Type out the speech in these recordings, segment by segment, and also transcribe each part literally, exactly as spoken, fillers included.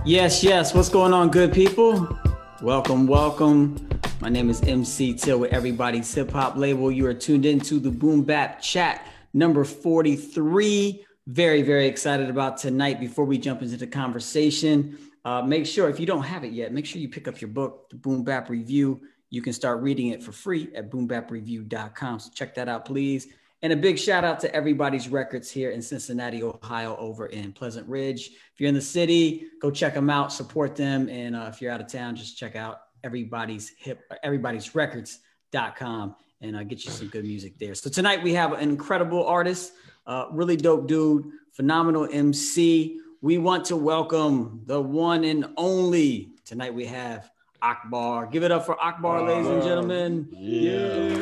Yes, yes. What's going on, good people? Welcome, welcome. My name is M C Till with Everybody's Hip Hop Label. You are tuned into the Boom Bap Chat number forty-three. Very, very excited about tonight. Before we jump into the conversation, uh, make sure, if you don't have it yet, make sure you pick up your book, The Boom Bap Review. You can start reading it for free at boom bap review dot com. So check that out, please. And a big shout out to Everybody's Records here in Cincinnati, Ohio, over in Pleasant Ridge. If you're in the city, go check them out, support them. And uh, if you're out of town, just check out Everybody's Hip, Everybody's Records dot com and uh, get you some good music there. So tonight we have an incredible artist, uh, really dope dude, phenomenal M C. We want to welcome the one and only. Tonight we have Akbar. Give it up for Akbar, ladies and gentlemen. Yeah.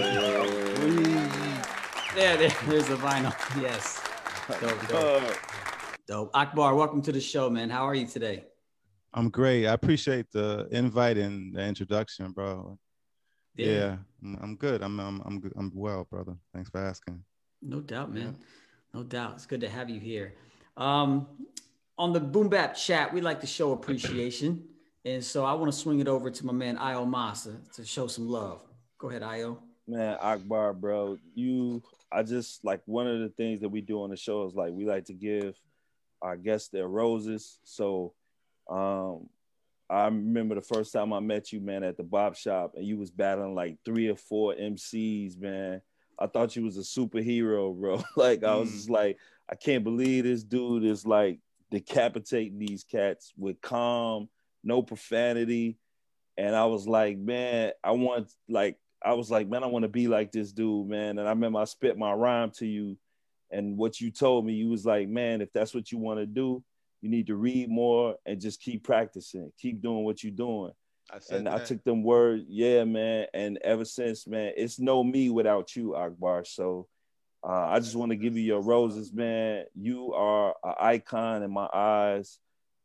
There, there, there's the vinyl. Yes. Dope, dope. Dope. Akbar, welcome to the show, man. How are you today? I'm great. I appreciate the invite and the introduction, bro. Yeah, yeah I'm, I'm good. I'm, I'm, I'm good. I'm well, brother. Thanks for asking. No doubt, man. Yeah. No doubt. It's good to have you here. Um, on the Boom Bap Chat, we like to show appreciation. And so I want to swing it over to my man, Io Massa, to show some love. Go ahead, Io. Man, Akbar, bro, you, I just, like, one of the things that we do on the show is, like, we like to give our guests their roses. So um, I remember the first time I met you, man, at the Bop Shop, and you was battling, like, three or four M Cs, man. I thought you was a superhero, bro. Like, I was just like, I can't believe this dude is, like, decapitating these cats with calm, no profanity. And I was like, man, I want, like, I was like, man, I want to be like this dude, man. And I remember I spit my rhyme to you, and what you told me, you was like, man, if that's what you want to do, you need to read more and just keep practicing, keep doing what you're doing. I said and that. I took them words, yeah, man. And ever since, man, it's no me without you, Akbar. So uh, I just want to give you your roses, man. You are an icon in my eyes.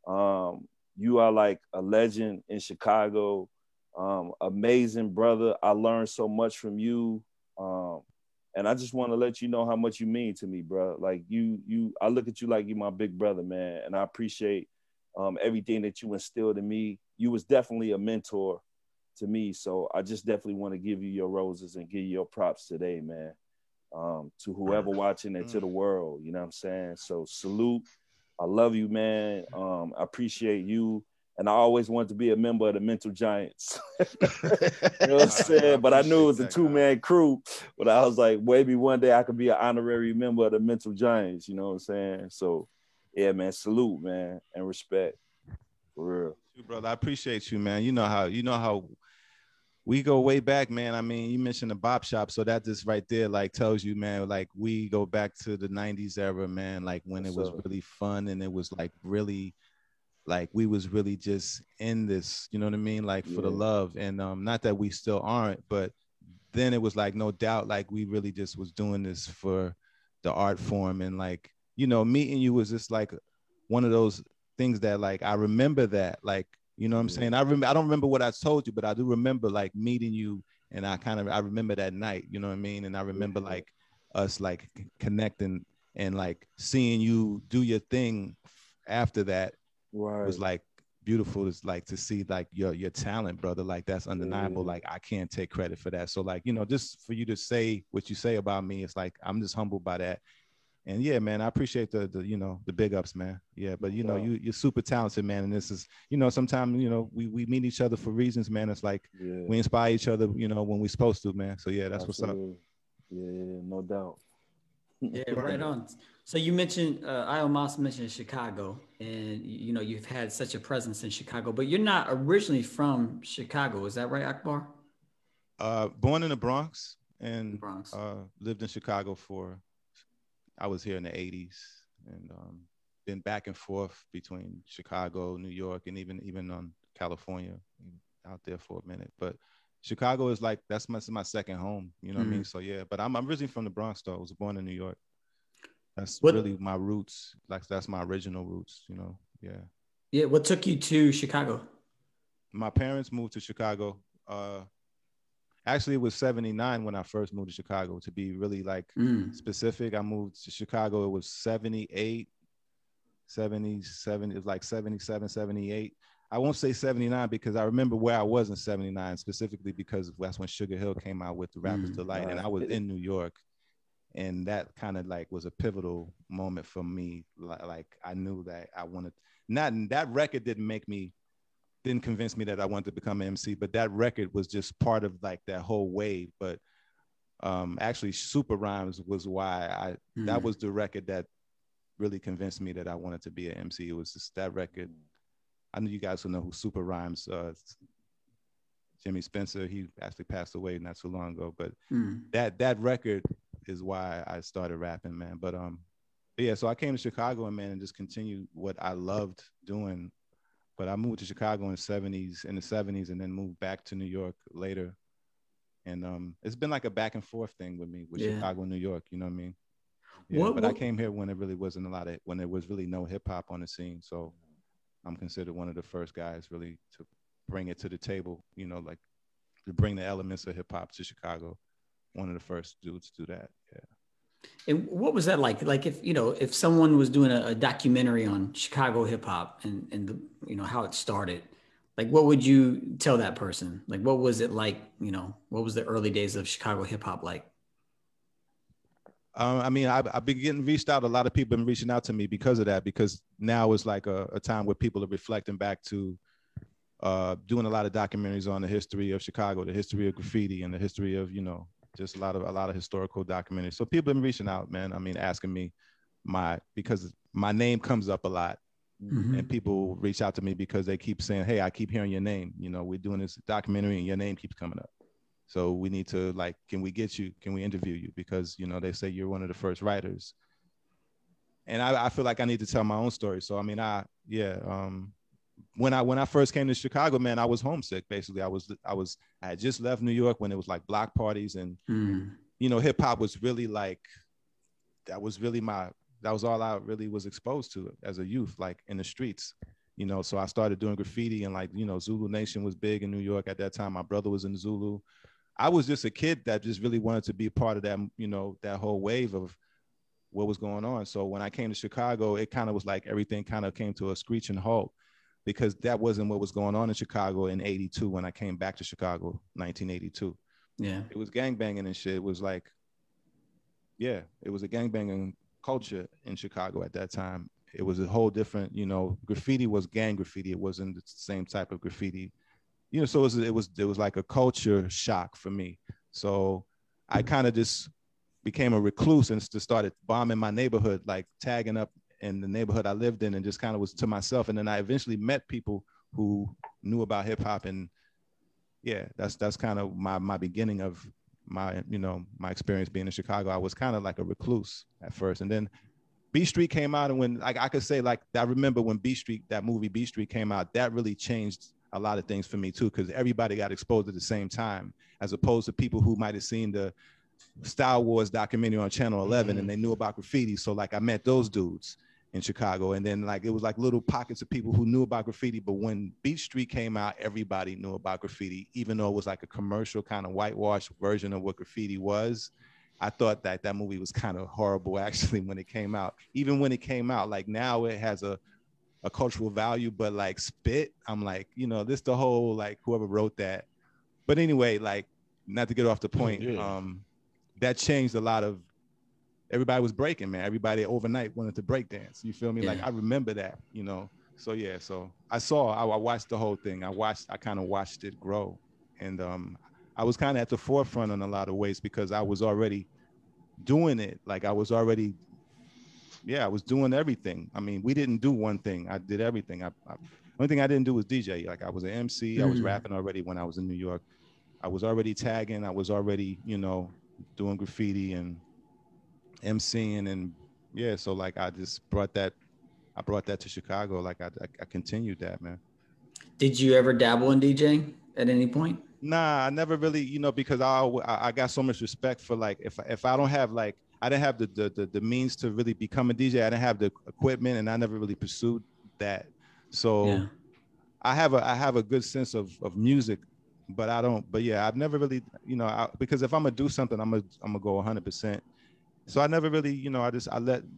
Um, you are like a legend in Chicago. Um, amazing brother. I learned so much from you. Um, and I just want to let you know how much you mean to me, bro. Like you, you, I look at you like you're my big brother, man. And I appreciate um, everything that you instilled in me. You was definitely a mentor to me. So I just definitely want to give you your roses and give you your props today, man. Um, to whoever watching and to the world, you know what I'm saying? So salute. I love you, man. Um, I appreciate you. And I always wanted to be a member of the Mental Giants. You know what I'm saying? But I knew it was a two-man crew. But I was like, maybe one day I could be an honorary member of the Mental Giants. You know what I'm saying? So, yeah, man, salute, man, and respect. For real. Brother, I appreciate you, man. You know how, you know how we go way back, man. I mean, you mentioned the Bop Shop. So that just right there, like, tells you, man, like, we go back to the nineties era, man, like when it was really fun and it was like really, like we was really just in this, you know what I mean? Like for yeah. the love. And um, not that we still aren't, but then it was like, no doubt, like we really just was doing this for the art form. And like, you know, meeting you was just like one of those things that like, I remember that, like, you know what I'm yeah. saying? I remember, I don't remember what I told you, but I do remember like meeting you. And I kind of, I remember that night, you know what I mean? And I remember yeah. like us like connecting and like seeing you do your thing after that. Right. Was like beautiful. It's like to see like your your talent, brother. Like that's undeniable. Yeah. Like I can't take credit for that. So like, you know, just for you to say what you say about me, it's like I'm just humbled by that. And yeah, man, I appreciate the the you know the big ups, man. Yeah, but you know, you you're super talented, man. And this is, you know, sometimes you know we we meet each other for reasons, man. It's like yeah. we inspire each other, you know, when we're supposed to, man. So yeah, that's Absolutely. What's up. Yeah, no doubt. Yeah, right on. So you mentioned, uh, Io Massa mentioned Chicago, and you know you've had such a presence in Chicago, but you're not originally from Chicago, is that right, Akbar? Uh, born in the Bronx and Bronx. Uh, lived in Chicago for, I was here in the eighties, and um, been back and forth between Chicago, New York, and even even on California, out there for a minute. But Chicago is like, that's my, my second home, you know what mm. I mean? So yeah, but I'm, I'm originally from the Bronx though. I was born in New York. That's what, really my roots. Like that's my original roots, you know? Yeah. Yeah. What took you to Chicago? My parents moved to Chicago. Uh, actually it was seventy-nine when I first moved to Chicago, to be really like mm. specific. I moved to Chicago. It was seventy-eight, seventy-seven, it was like seventy-seven, seventy-eight. I won't say seventy-nine because I remember where I was in seventy-nine, specifically because that's when Sugar Hill came out with The Rapper's mm, Delight. Right. And I was in New York. And that kind of like was a pivotal moment for me. Like I knew that I wanted, not that record didn't make me, didn't convince me that I wanted to become an M C, but that record was just part of like that whole wave. But um, actually Super Rhymes was why I, mm. that was the record that really convinced me that I wanted to be an M C. It was just that record. I know you guys will know who Super Rhymes, uh, Jimmy Spencer, he actually passed away not too long ago, but mm. that that record is why I started rapping, man. But um, but yeah, so I came to Chicago and man, and just continued what I loved doing. But I moved to Chicago in the seventies, in the seventies, and then moved back to New York later. And um, it's been like a back and forth thing with me with yeah. Chicago and New York. You know what I mean? Yeah. What, but what? I came here when it really wasn't a lot of, when there was really no hip hop on the scene. So I'm considered one of the first guys really to bring it to the table. You know, like to bring the elements of hip hop to Chicago. One of the first dudes to do that. Yeah. And what was that like? Like if, you know, if someone was doing a, a documentary on Chicago hip hop and, and the, you know, how it started, like, what would you tell that person? Like, what was it like, you know, what was the early days of Chicago hip hop like? Um, I mean, I've, I've been getting reached out. A lot of people have been reaching out to me because of that, because now is like a, a time where people are reflecting back to uh, doing a lot of documentaries on the history of Chicago, the history of graffiti and the history of, you know, just a lot of a lot of historical documentaries. So people have been reaching out, man. I mean, asking me my, because my name comes up a lot. Mm-hmm. And people reach out to me because they keep saying, hey, I keep hearing your name. You know, we're doing this documentary and your name keeps coming up. So we need to, like, can we get you? Can we interview you? Because, you know, they say you're one of the first writers. And I, I feel like I need to tell my own story. So, I mean, I, yeah. Um, when I, when I first came to Chicago, man, I was homesick. Basically, I was, I was, I had just left New York when it was like block parties and, mm. you know, hip hop was really like, that was really my, that was all I really was exposed to as a youth, like in the streets, you know. So I started doing graffiti and like, you know, Zulu Nation was big in New York at that time. My brother was in Zulu. I was just a kid that just really wanted to be part of that, you know, that whole wave of what was going on. So when I came to Chicago, it kind of was like everything kind of came to a screeching halt because that wasn't what was going on in Chicago in eighty-two when I came back to Chicago, nineteen eighty-two. Yeah. It was gangbanging and shit. It was like, yeah, it was a gangbanging culture in Chicago at that time. It was a whole different, you know, graffiti was gang graffiti. It wasn't the same type of graffiti, you know, so it was, it was, it was like a culture shock for me. So I kind of just became a recluse and just started bombing my neighborhood, like tagging up in the neighborhood I lived in and just kind of was to myself. And then I eventually met people who knew about hip hop. And yeah, that's, that's kind of my, my beginning of my, you know, my experience being in Chicago. I was kind of like a recluse at first. And then B Street came out. And when like I could say, like, I remember when B Street, that movie B Street came out, that really changed a lot of things for me too, because everybody got exposed at the same time, as opposed to people who might have seen the Star Wars documentary on Channel eleven mm-hmm. and they knew about graffiti. So like I met those dudes in Chicago, and then like it was like little pockets of people who knew about graffiti. But when Beat Street came out, everybody knew about graffiti, even though it was like a commercial kind of whitewashed version of what graffiti was. I thought that that movie was kind of horrible actually when it came out. Even when it came out, like now it has a a cultural value, but like Spit, I'm like, you know, this the whole like whoever wrote that. But anyway, like not to get off the point, yeah. um, that changed a lot of. Everybody was breaking, man. Everybody overnight wanted to break dance. You feel me? Yeah. Like I remember that, you know. So yeah, so I saw, I, I watched the whole thing. I watched, I kind of watched it grow, and um, I was kind of at the forefront in a lot of ways because I was already doing it. Like I was already, yeah, I was doing everything. I mean, we didn't do one thing. I did everything. I, I only thing I didn't do was D J. Like I was an M C. Mm-hmm. I was rapping already when I was in New York. I was already tagging. I was already, you know, doing graffiti and MCing, and yeah, so like I just brought that, I brought that to Chicago. Like I, I, I continued that, man. Did you ever dabble in DJing at any point? Nah, I never really, you know, because I, I got so much respect for like if if I don't have like I didn't have the the the, the means to really become a D J. I didn't have the equipment, and I never really pursued that. So yeah. I have a I have a good sense of of music, but I don't. But yeah, I've never really, you know, I, because if I'm gonna do something, I'm gonna I'm gonna go one hundred percent. So I never really, you know, I just, I let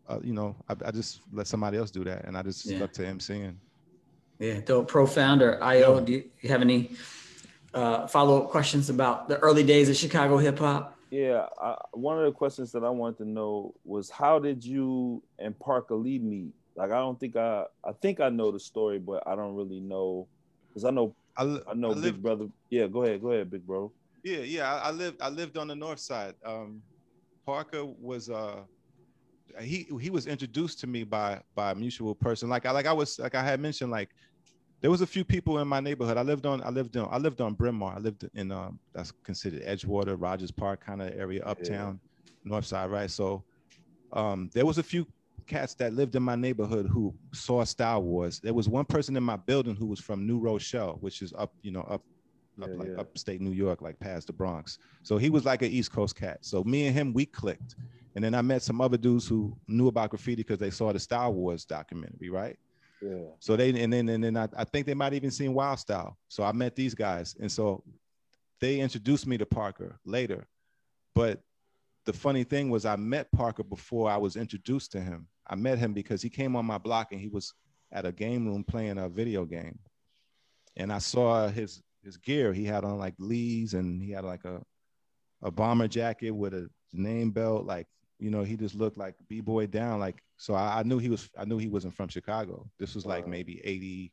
uh, you know, I, I just let somebody else do that, and I just yeah. stuck to emceeing. Yeah, dope. Profounder, I O, do you have any uh, follow-up questions about the early days of Chicago hip hop? Yeah, I, one of the questions that I wanted to know was, how did you and Parker Lee meet? Like, I don't think I, I think I know the story, but I don't really know, because I know, I, I know I Big lived, Brother. Yeah, go ahead, go ahead, Big Bro. Yeah, yeah, I, I lived, I lived on the north side. Um, Parker was, uh, he he was introduced to me by by a mutual person. Like I like I was like I had mentioned, like there was a few people in my neighborhood. I lived on I lived on I lived on Bryn Mawr. I lived in um that's considered Edgewater, Rogers Park kind of area, uptown, yeah. north side, right? So um there was a few cats that lived in my neighborhood who saw Style Wars. There was one person in my building who was from New Rochelle, which is up, you know, up up yeah, like yeah. upstate New York, like past the Bronx. So he was like an East Coast cat. So me and him, we clicked. And then I met some other dudes who knew about graffiti because they saw the Style Wars documentary, right? Yeah. So they and then and then I, I think they might even seen Wild Style. So I met these guys, and so they introduced me to Parker later. But the funny thing was, I met Parker before I was introduced to him. I met him because he came on my block and he was at a game room playing a video game, and I saw his his gear. He had on like Lee's, and he had like a a bomber jacket with a name belt, like. You know, he just looked like B-boy down. Like, so I, I knew he was, I knew he wasn't from Chicago. This was like maybe eighty,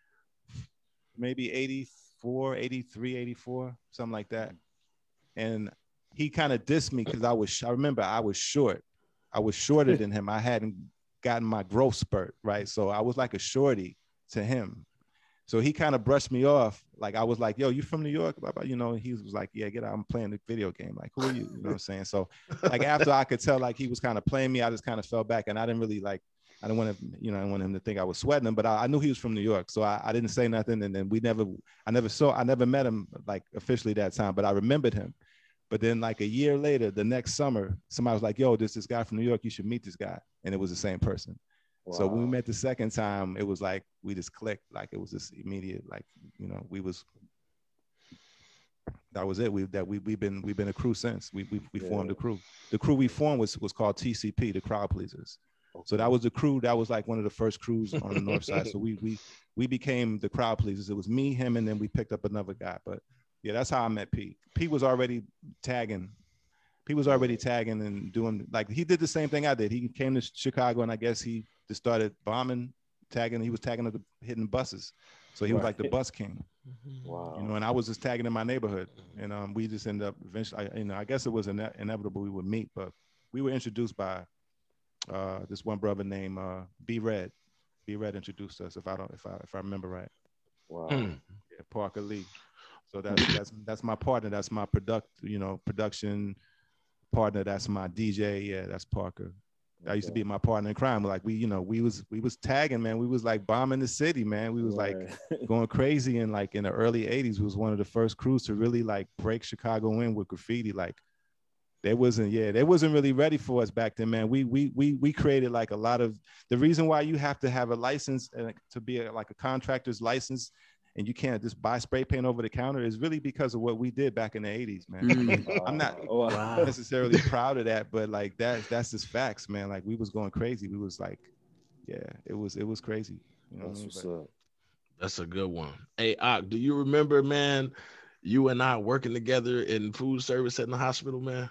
maybe eighty-four, eighty-three, eighty-four, something like that. And he kind of dissed me because I was, I remember I was short. I was shorter than him. I hadn't gotten my growth spurt, right? So I was like a shorty to him. So he kind of brushed me off. Like, I was like, yo, you from New York? You know, he was like, yeah, get out. I'm playing the video game. Like, who are you? You know what I'm saying? So like after I could tell like he was kind of playing me, I just kind of fell back, and I didn't really like, I didn't want to, you know, I didn't want him to think I was sweating him, but I, I knew he was from New York. So I, I didn't say nothing. And then we never, I never saw, I never met him like officially that time, but I remembered him. But then like a year later, the next summer, somebody was like, yo, there's this guy from New York. You should meet this guy. And it was the same person. Wow. So when we met the second time, it was like, we just clicked. Like it was just immediate, like, you know, we was, that was it. We, that we, we've been, we've been a crew since we, we, we yeah. formed a crew. The crew we formed was, was called T C P, the Crowd Pleasers. Okay. So that was the crew. That was like one of the first crews on the north side. So we, we, we became the Crowd Pleasers. It was me, him, and then we picked up another guy. But yeah, that's how I met Pete. Pete was already tagging. Pete was already tagging and doing, like, he did the same thing I did. He came to Chicago, and I guess he just started bombing, tagging. He was tagging the hitting buses. So he was like the bus king. Wow. You know, and I was just tagging in my neighborhood. And um, we just ended up eventually, I, you know, I guess it was ine- inevitable we would meet, but we were introduced by uh, this one brother named uh, B Red. B Red introduced us, if I don't, if I if I remember right. Wow. Yeah, Parker Lee. So that's that's that's my partner. That's my product, you know, production partner. That's my D J. Yeah, that's Parker. Okay. I used to be my partner in crime. Like we, you know, we was we was tagging, man. We was like bombing the city, man. We was right. like going crazy. And like in the early eighties, we was one of the first crews to really like break Chicago in with graffiti. Like they wasn't, yeah, they wasn't really ready for us back then, man. We we we we created like a lot of the reason why you have to have a license uh, to be a, like a contractor's license. And you can't just buy spray paint over the counter is really because of what we did back in the eighties, man. Mm. I'm not oh, wow. necessarily proud of that, but like that, that's just facts, man. Like we was going crazy. We was like, yeah, it was, it was crazy. You know that's what what's but, up. That's a good one. Hey, Ak, do you remember, man, you and I working together in food service at the hospital, man?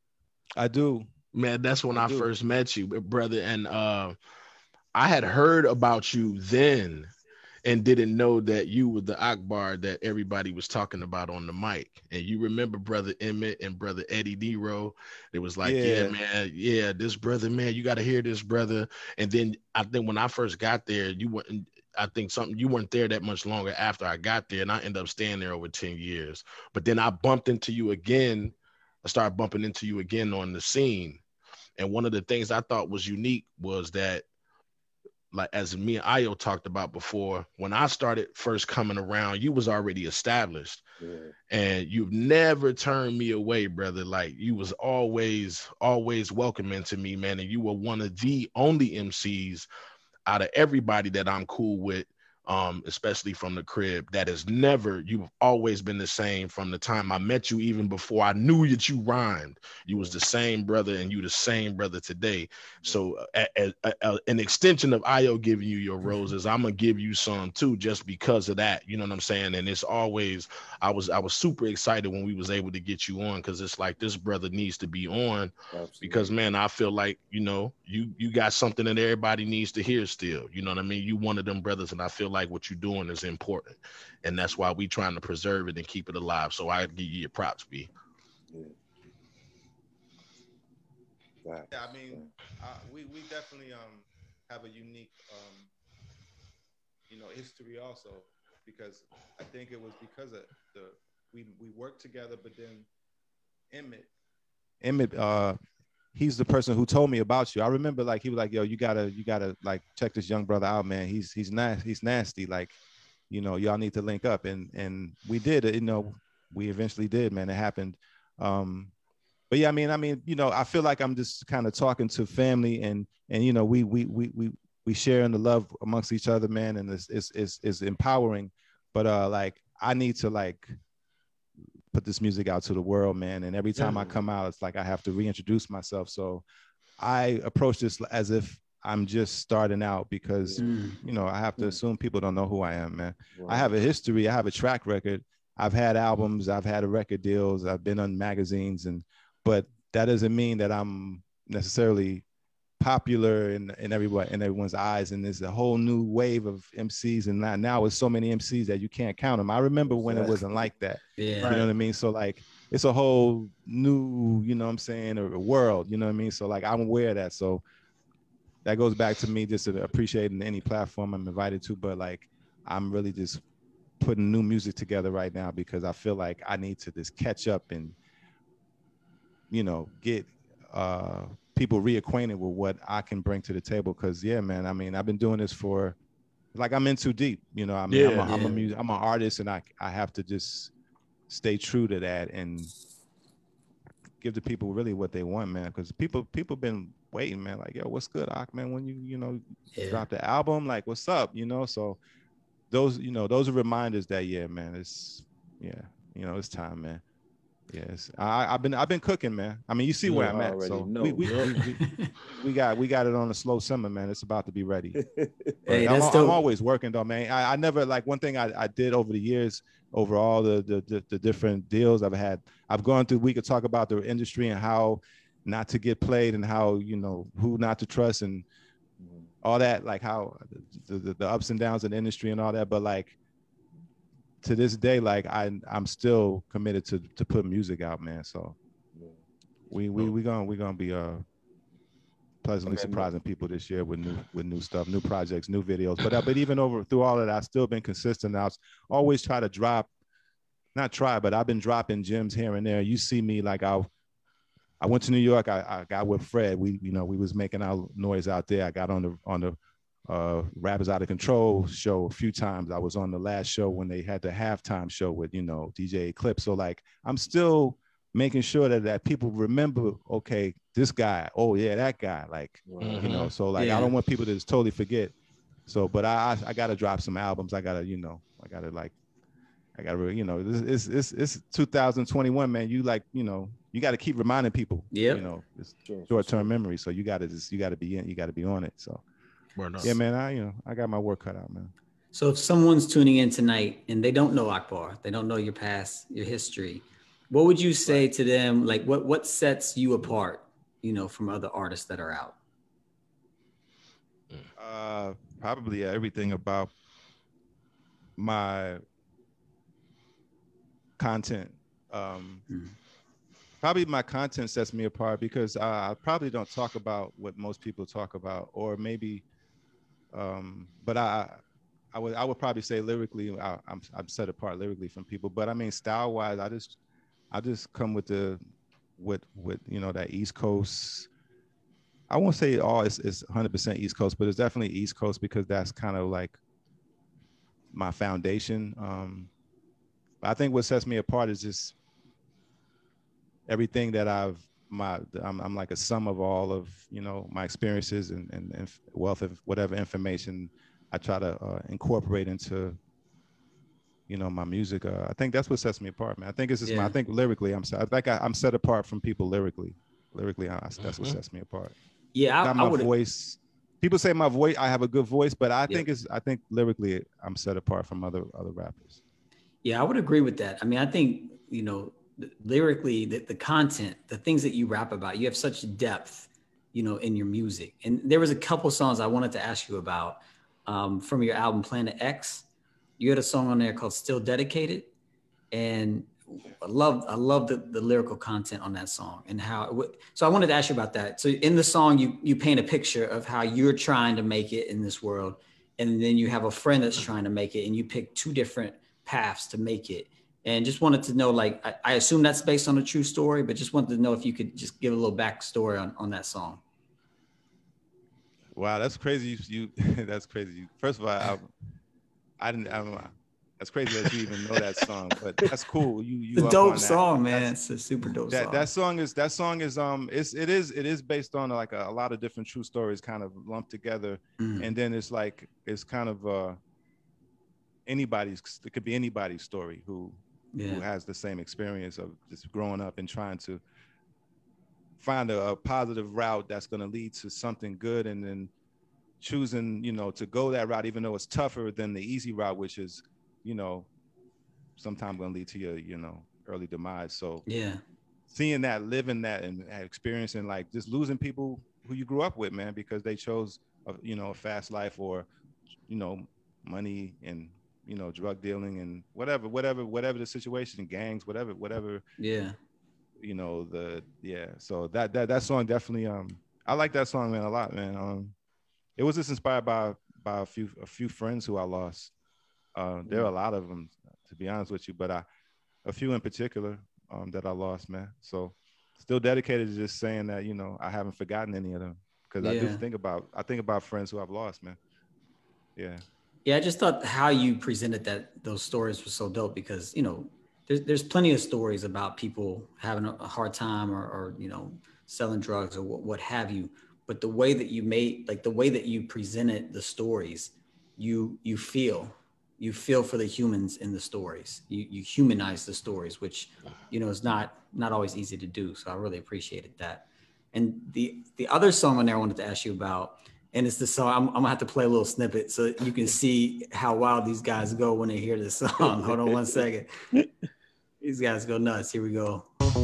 I do. Man, that's when I, I first met you, brother. And uh, I had heard about you then and didn't know that you were the Akbar that everybody was talking about on the mic. And you remember Brother Emmett and Brother Eddie Nero. It was like, yeah. yeah, man, yeah, this brother, man, you got to hear this brother. And then I think when I first got there, you weren't, I think something, you weren't there that much longer after I got there. And I ended up staying there over ten years. But then I bumped into you again. I started bumping into you again on the scene. And one of the things I thought was unique was that, like as me and Ayo talked about before, when I started first coming around, you was already established. Yeah. And you've never turned me away, brother. Like you was always, always welcoming to me, man. And you were one of the only M Cs out of everybody that I'm cool with um, especially from the crib, that is never, you've always been the same from the time I met you, even before I knew that you rhymed. You was the same brother, and you the same brother today. So a, a, a, an extension of Io giving you your roses, I'm gonna give you some too, just because of that. You know what I'm saying? And it's always, I was I was super excited when we was able to get you on, because it's like, this brother needs to be on. Absolutely. Because man, I feel like, you know, you you got something that everybody needs to hear still. You know what I mean? You one of them brothers, and I feel like what you're doing is important, and that's why we trying to preserve it and keep it alive. So I give you your props, B. Yeah, yeah I mean, uh, we we definitely um have a unique um you know history also, because I think it was because of the we we worked together, but then Emmett Emmett uh he's the person who told me about you. I remember, like, he was like, yo, you gotta, you gotta like check this young brother out, man. He's, he's nasty. He's nasty. Like, you know, y'all need to link up. And, and we did, you know, we eventually did, man. It happened. Um, but yeah, I mean, I mean, you know, I feel like I'm just kind of talking to family, and, and, you know, we, we, we, we, we share in the love amongst each other, man. And it's, it's, it's, it's empowering, but uh, like, I need to like, put this music out to the world, man. And every time I come out, it's like I have to reintroduce myself. So I approach this as if I'm just starting out, because, mm. you know, I have to assume people don't know who I am, man. Wow. I have a history. I have a track record. I've had albums. I've had record deals. I've been on magazines, and but that doesn't mean that I'm necessarily popular in, in everyone in everyone's eyes. And there's a whole new wave of M Cs, and now, now it's so many M Cs that you can't count them. I remember when it wasn't like that. Yeah, you know what I mean? So like, it's a whole new, you know what I'm saying, a world, you know what I mean? So like, I'm aware of that. So that goes back to me just appreciating any platform I'm invited to, but like, I'm really just putting new music together right now, because I feel like I need to just catch up and, you know, get uh people reacquainted with what I can bring to the table. Cause yeah, man, I mean, I've been doing this for, like, I'm in too deep, you know, I mean, yeah, I'm, a, yeah. I'm a music, I'm an artist, and I, I have to just stay true to that and give the people really what they want, man. Cause people, people been waiting, man. Like, yo, what's good, Ak, man? When you, you know, yeah. drop the album, like, what's up? You know, so those, you know, those are reminders that, yeah, man, it's, yeah, you know, it's time, man. Yes, I, I've been I've been cooking, man. I mean, you see where I'm at, so we we, we, we we got we got it on a slow simmer, man. It's about to be ready. Hey, I'm, I'm always working, though, man. I, I never, like, one thing I, I did over the years, over all the, the the the different deals I've had. I've gone through. We could talk about the industry and how not to get played, and how, you know, who not to trust, and all that, like how the, the, the ups and downs in the industry and all that. But like, to this day, like, I I'm still committed to to put music out, man. So we we we gonna we gonna be uh pleasantly surprising people this year with new with new stuff, new projects, new videos. But uh, but even over through all of that, I've still been consistent. I always try to drop, not try, but I've been dropping gems here and there. You see me, like, I I went to New York. I, I got with Fred. We you know we was making our noise out there. I got on the on the uh Rappers Out of Control show a few times. I was on the last show when they had the halftime show with, you know, D J Eclipse. So like, I'm still making sure that, that people remember, okay, this guy, oh yeah, that guy, like, mm-hmm. you know, so like, yeah. I don't want people to just totally forget. So, but I I, I gotta drop some albums. I gotta, you know, I gotta like, I gotta, you know, it's it's it's two thousand twenty-one, man. You like, you know, you got to keep reminding people, yep. you know, it's short-term memory. So you gotta just, you gotta be in, you gotta be on it. So. Yeah, man, I you know I got my work cut out, man. So if someone's tuning in tonight and they don't know Akbar, they don't know your past, your history, what would you say right. to them? Like, what what sets you apart, you know, from other artists that are out? Uh, probably everything about my content. Um, mm. Probably my content sets me apart, because I, I probably don't talk about what most people talk about, or maybe. Um, but I, I would, I would probably say lyrically, I, I'm, I'm set apart lyrically from people. But I mean, style wise, I just, I just come with the, with, with you know that East Coast. I won't say all it's, it's one hundred percent East Coast, but it's definitely East Coast, because that's kind of like my foundation. Um, I think what sets me apart is just everything that I've. My I'm, I'm like a sum of all of, you know, my experiences and, and, and wealth of whatever information I try to uh, incorporate into, you know, my music. Uh, I think that's what sets me apart, man. I think it's just Yeah. my, I think lyrically, I'm I think I, I'm set apart from people lyrically. Lyrically, I, that's Mhm. what sets me apart. Yeah, I, Not I my would. voice. People say my voice, I have a good voice, but I Yep. think it's, I think lyrically, I'm set apart from other other rappers. Yeah, I would agree with that. I mean, I think, you know, lyrically, the, the content, the things that you rap about, you have such depth, you know, in your music. And there was a couple songs I wanted to ask you about um, from your album Planet X. You had a song on there called Still Dedicated. And I love, I love the, the lyrical content on that song and how, it w- so I wanted to ask you about that. So in the song, you, you paint a picture of how you're trying to make it in this world. And then you have a friend that's trying to make it, and you pick two different paths to make it. And just wanted to know, like, I, I assume that's based on a true story, but just wanted to know if you could just give a little backstory on, on that song. Wow, that's crazy. You, you that's crazy. First of all, I, I didn't. I'm, that's crazy that you even know that song, but that's cool. You you It's a up dope on that. song, man. That's, It's a super dope that song. that song is that song is um it's it is it is based on like a, a lot of different true stories kind of lumped together, Mm. and then it's like it's kind of uh anybody's it could be anybody's story who Yeah. who has the same experience of just growing up and trying to find a, a positive route that's going to lead to something good, and then choosing, you know, to go that route, even though it's tougher than the easy route, which is, you know, sometimes going to lead to your, you know, early demise. So Yeah. seeing that, living that, and experiencing like just losing people who you grew up with, man, because they chose, a, you know, a fast life, or, you know, money and, you know, drug dealing and whatever, whatever, whatever the situation, gangs, whatever, whatever. Yeah. You know, the, yeah. So that, that, that song definitely, um, I like that song, man, a lot, man. Um, it was just inspired by, by a few, a few friends who I lost. Uh, there are a lot of them, to be honest with you, but I, a few in particular, um, that I lost, man. So still dedicated to just saying that, you know, I haven't forgotten any of them, because I do Yeah. think about, I think about friends who I've lost, man. Yeah. Yeah, I just thought how you presented that those stories were so dope, because, you know, there's there's plenty of stories about people having a hard time, or, or you know, selling drugs or what, what have you. But the way that you made, like the way that you presented the stories, you you feel you feel for the humans in the stories. You you humanize the stories, which, you know, is not not always easy to do. So I really appreciated that. And the the other song on there I wanted to ask you about, and it's the song, I'm, I'm gonna have to play a little snippet so you can see how wild these guys go when they hear this song. Hold on one second. These guys go nuts. Here we go.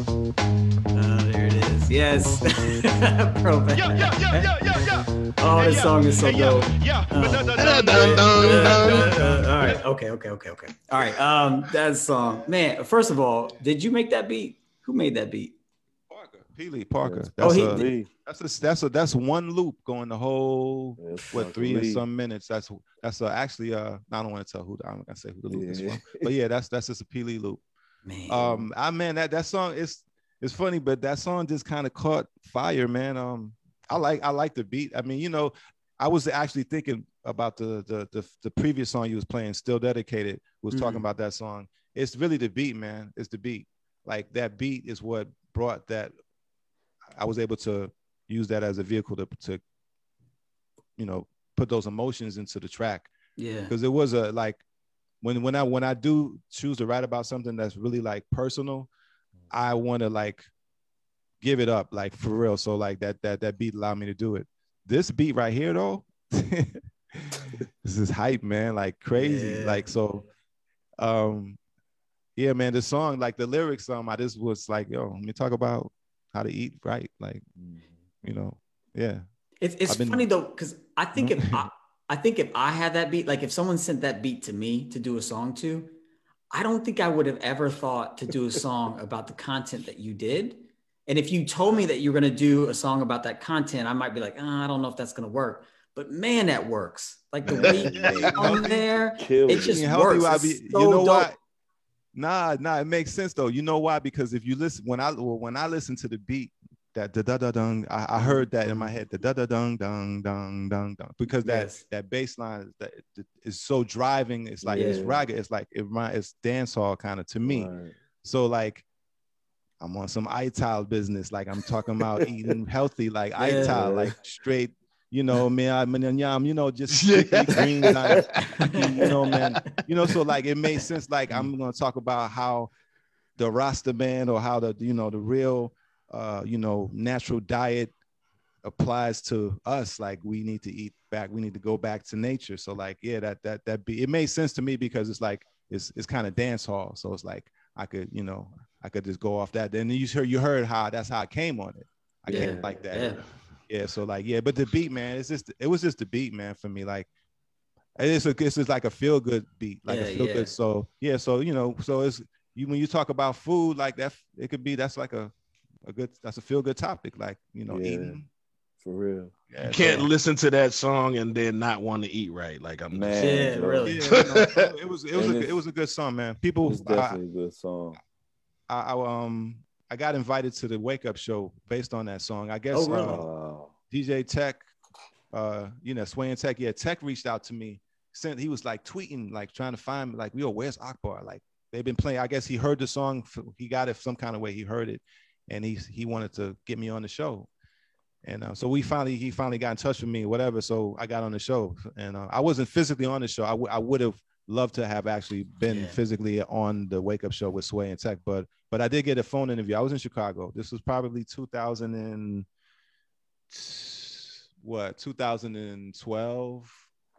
Uh, there it is. Yes. Bro, man. Yo, yo, yo, yo, yo, yo. Oh, Hey, this yo. song is so Hey, yo, dope. yo. Uh, Dun, dun, dun, dun, dun, dun, dun. dun. all right. Okay. Okay. Okay. Okay. All right. Um, that song, man. First of all, did you make that beat? Who made that beat? Parker, Peely Parker. Yes. That's Oh, he a, Lee. that's a, that's a, that's one loop going the whole, Yes, what, Parker three and Lee. some minutes. That's, that's a, actually, uh, I don't want to tell who, I'm not gonna say who the loop is Yeah. from, but yeah, that's, that's just a Peely loop. Man. Um, I, man, that, that song is, it's funny, but that song just kind of caught fire, man. Um, I like, I like the beat. I mean, you know, I was actually thinking about the, the, the, the previous song you was playing, Still Dedicated, who was Mhm. talking about that song. It's really the beat, man. It's the beat. Like that beat is what brought that. I was able to use that as a vehicle to, to, you know, put those emotions into the track. Yeah. Because it was a, like, when, when I, when I do choose to write about something that's really like personal, I want to like give it up, like for real. So like that, that, that beat allowed me to do it. This beat right here though, this is hype, man. Like crazy. Yeah. Like, so, um, yeah, man, the song, like the lyrics, um, I just was like, yo, let me talk about how to eat right. Like, you know, yeah. It's it's I've been- funny though, because I think No. if I, I think if I had that beat, like if someone sent that beat to me to do a song to, I don't think I would have ever thought to do a song about the content that you did. And if you told me that you were going to do a song about that content, I might be like, oh, I don't know if that's going to work. But man, that works. Like the way you on there, Killed it it. just Being healthy, works. why It's be- so you know dope. why? Nah, nah, it makes sense though. You know why? Because if you listen, when I well, when I listen to the beat, that da da da dung, I, I heard that in my head, the da da dung dung dung dung dung, because that Yes. that bass line is, that is so driving. It's like it's Yeah. ragged. It's like it remind, it's dancehall kind of to me. Right. So like, I'm on some ital business. Like I'm talking about eating healthy, like Yeah. ital, like straight, you know, man, I mean, yum, you know, just sticky greens on, you know, man, you know, so like it made sense. Like I'm gonna talk about how the Rasta man or how the, you know, the real, uh, you know, natural diet applies to us. Like we need to eat back, we need to go back to nature. So like, yeah, that that that be it made sense to me because it's like it's it's kind of dance hall. So it's like I could, you know, I could just go off that. Then you heard you heard how that's how I came on it. I Yeah, came like that. yeah. Yeah. So like, yeah, but the beat, man, it's just it was just the beat, man, for me. Like it's a it's just like a feel good beat, like Yeah, a feel yeah. good. So yeah, so you know, so it's you when you talk about food like that, it could be that's like a a good that's a feel good topic, like you know, Yeah. eating. For real. Yeah, You can't so- listen to that song and then not want to eat right. Like I'm Man, Yeah, Joe, really. Yeah, you know, so it was it was And a, it's- it was a good song, man. People, It's I, definitely a good song. I, I um I got invited to the Wake Up Show based on that song. I guess Oh, really? uh, Wow. D J Tech, uh, you know, Sway and Tech. Yeah, Tech reached out to me. Sent he was like tweeting, like trying to find like, yo, where's Akbar? Like they've been playing. I guess he heard the song. He got it some kind of way. He heard it, and he he wanted to get me on the show. And uh, so we finally he finally got in touch with me, whatever. So I got on the show, and uh, I wasn't physically on the show. I, w- I would have loved to have actually been Yeah. physically on the Wake Up Show with Sway and Tech, but but I did get a phone interview. I was in Chicago. This was probably two thousand and what two thousand twelve,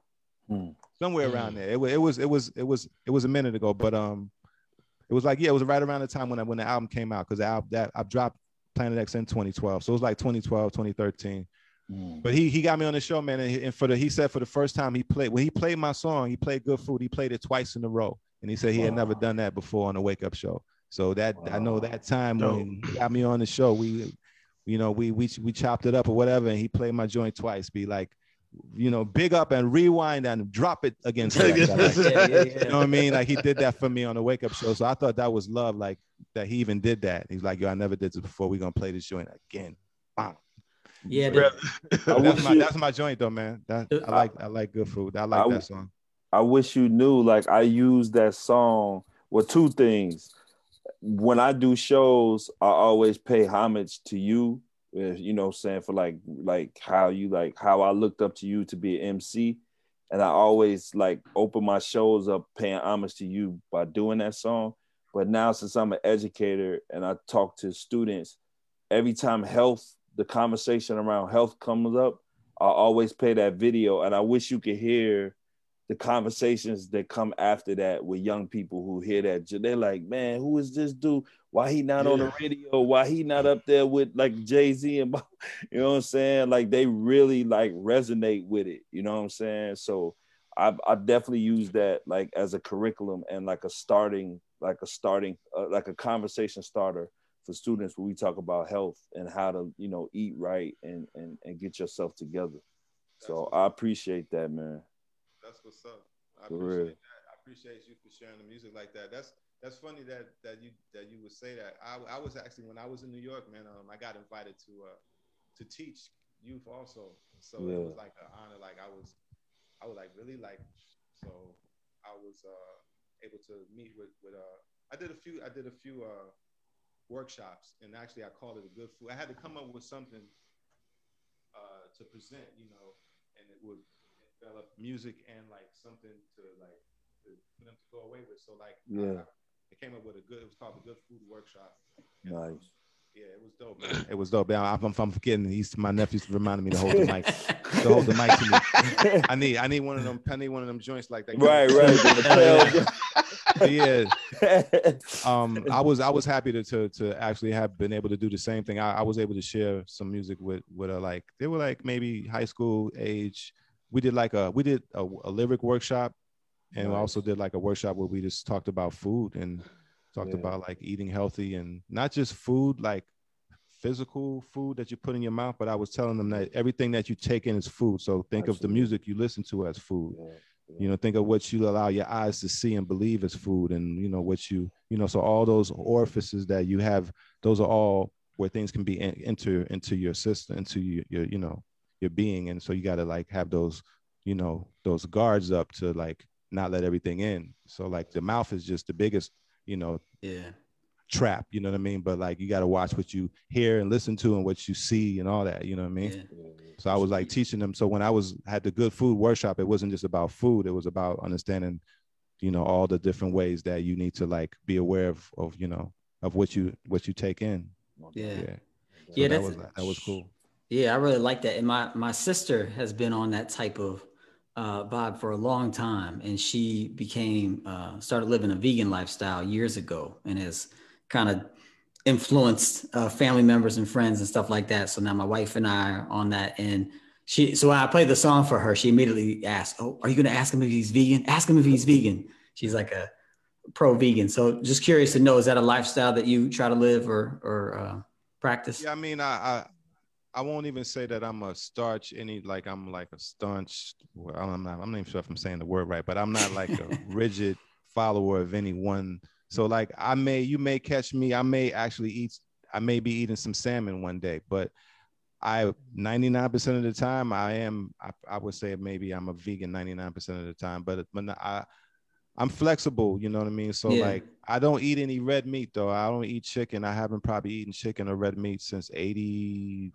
Hmm. somewhere around there. It, wa- it was it was it was it was a minute ago, but um, it was like yeah, it was right around the time when I, when the album came out because the album that I dropped Planet X in twenty twelve, so it was like twenty twelve, twenty thirteen. Hmm. But he he got me on the show, man, and, he, and for the he said for the first time he played when he played my song, he played Good Food. He played it twice in a row, and he said he had Wow. never done that before on the Wake Up Show. So that I know Wow. that time Dope. when he got me on the show, we, you know, we we we chopped it up or whatever, and he played my joint twice. Be like, you know, big up and rewind and drop it again. So like that. Like, Yeah, yeah, yeah. you know what I mean? Like he did that for me on the Wake Up Show. So I thought that was love, like that he even did that. He's like, yo, I never did this before. We're gonna play this joint again. Bam. Yeah, I That's wish my you- that's my joint though, man. That I like I like Good Food. I like I- that song. I wish you knew, like I use that song. Well, two things. When I do shows, I always pay homage to you. uh, You know, what I'm saying for like like how you like how I looked up to you to be an M C, and I always like open my shows up paying homage to you by doing that song. But now since I'm an educator and I talk to students, every time health, the conversation around health comes up, I always play that video, and I wish you could hear the conversations that come after that with young people who hear that. They're like, man, who is this dude? Why he not on the Yeah. radio? Why he not up there with like Jay-Z and Bob? You know what I'm saying? Like they really like resonate with it. You know what I'm saying? So I, I definitely use that like as a curriculum and like a starting, like a starting, uh, like a conversation starter for students when we talk about health and how to, you know, eat right and and, and get yourself together. So I appreciate that, man. That's what's up. I For appreciate real. that. I appreciate you for sharing the music like that. That's that's funny that that you that you would say that. I I was actually when I was in New York, man. Um, I got invited to uh to teach youth also. So it Yeah. was like an honor. Like I was, I was like really like. So I was uh able to meet with with uh. I did a few. I did a few uh workshops, and actually I called it a good food. I had to come up with something uh to present, you know, and it would develop music and like something to like to, for them to go away with. So like Yeah. I, I came up with a good. It was called the Good Food Workshop. And, um, Nice. yeah, it was dope, man. It was dope. I'm, I'm, I'm forgetting. He's my nephew's reminding me to hold the mic. To hold the mic to me. I need I need one of them. I need one of them joints like that. Right, right. But yeah. Um, I was I was happy to to to actually have been able to do the same thing. I, I was able to share some music with with a like they were like maybe high school age. We did like a we did a, a lyric workshop, and we Nice. also did like a workshop where we just talked about food and talked Yeah. about like eating healthy and not just food like physical food that you put in your mouth, but I was telling them that everything that you take in is food. So think of the Absolutely. music you listen to as food. Yeah, yeah. You know, think of what you allow your eyes to see and believe as food, and you know what you, you know, so all those orifices that you have, those are all where things can be en- enter into your system, into your, your, you know, your being, and so you got to like have those, you know, those guards up to like not let everything in. So like the mouth is just the biggest, you know, Yeah. trap, you know what I mean? But like you got to watch what you hear and listen to and what you see and all that, you know what I mean? Yeah. So I was like teaching them. So when I was had the Good Food Workshop, it wasn't just about food. It was about understanding, you know, all the different ways that you need to like be aware of, of you know, of what you what you take in. Yeah. Yeah. So Yeah, that that's- was that was cool. Yeah, I really like that. And my my sister has been on that type of uh, vibe for a long time, and she became uh, started living a vegan lifestyle years ago, and has kind of influenced uh, family members and friends and stuff like that. So now my wife and I are on that, and she. So when I played the song for her, she immediately asked, "Oh, are you going to ask him if he's vegan? Ask him if he's vegan." She's like a pro vegan. So just curious to know, is that a lifestyle that you try to live or or uh, practice? Yeah, I mean, I, I I won't even say that I'm a starch any like I'm like a staunch. Well, I'm not. I'm not even sure if I'm saying the word right, but I'm not like a rigid follower of any one. So like I may you may catch me. I may actually eat. I may be eating some salmon one day, but I ninety-nine percent of the time I am. I, I would say maybe I'm a vegan ninety-nine percent of the time, but but I. I'm flexible, you know what I mean? So Yeah. like I don't eat any red meat though. I don't eat chicken. I haven't probably eaten chicken or red meat since eighty-three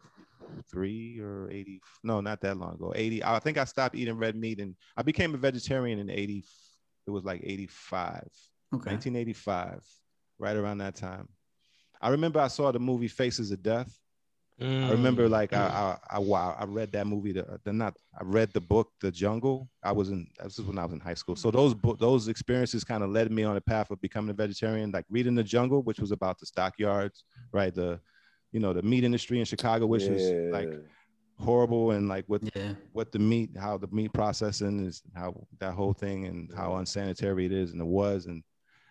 or eighty. No, not that long ago. eighty. I think I stopped eating red meat and I became a vegetarian in eighty. It was like eighty-five. Okay. nineteen eighty-five, right around that time. I remember I saw the movie Faces of Death. Mm. I remember like I I I, wow, I read that movie. The, the not I read the book The Jungle. I was in this is when I was in high school. So those bo- those experiences kind of led me on a path of becoming a vegetarian. Like reading The Jungle, which was about the stockyards, right? The you know the meat industry in Chicago, which Yeah. is like horrible, and like what Yeah. what the meat, how the meat processing is, how that whole thing, and how unsanitary it is, and it was, and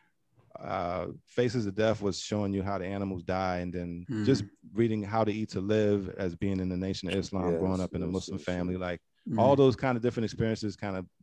uh Faces of Death was showing you how the animals die, and then Mhm. just reading How to Eat to Live as being in the Nation of Islam, Yes, growing up in a yes, Muslim yes, family, yes. like Mhm. all those kind of different experiences kind of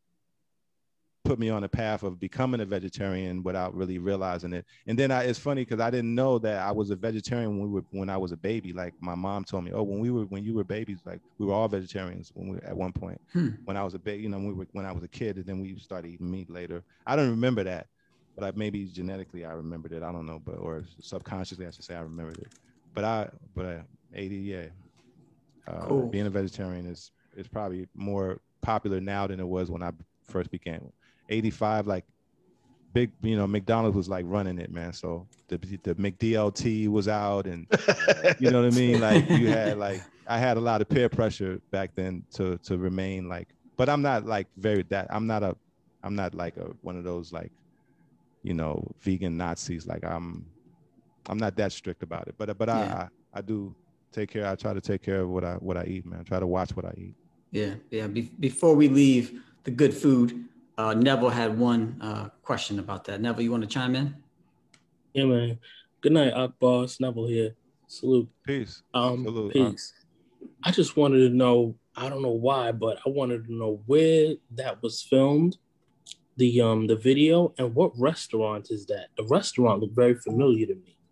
put me on a path of becoming a vegetarian without really realizing it. And then I, it's funny because I didn't know that I was a vegetarian when we were when I was a baby. Like my mom told me, oh, when we were when you were babies, like we were all vegetarians when we at one point. Hmm. When I was a baby, you know, when we were when I was a kid, and then we started eating meat later. I don't remember that, but I, maybe genetically I remembered it. I don't know, but or subconsciously I should say I remembered it. But I, but uh, eighty, yeah. Uh, Cool. Being a vegetarian is is probably more popular now than it was when I first began. eighty-five, like big, you know, McDonald's was like running it, man. So the the McDLT was out, and you know what I mean. Like you had like I had a lot of peer pressure back then to to remain like. But I'm not like very that. I'm not a. I'm not like a one of those like, you know, vegan Nazis. Like I'm. I'm not that strict about it. But but Yeah. I, I I do take care. I try to take care of what I what I eat, man. I try to watch what I eat. Yeah, yeah. Be- before we leave the good food, uh, Neville had one uh, question about that. Neville, you want to chime in? Yeah, man. Good night, Akbar. It's Neville here. Salute. Peace. Um, Salute. peace. I just wanted to know, I don't know why, but I wanted to know where that was filmed, the um the video, and what restaurant is that? The restaurant looked very familiar to me.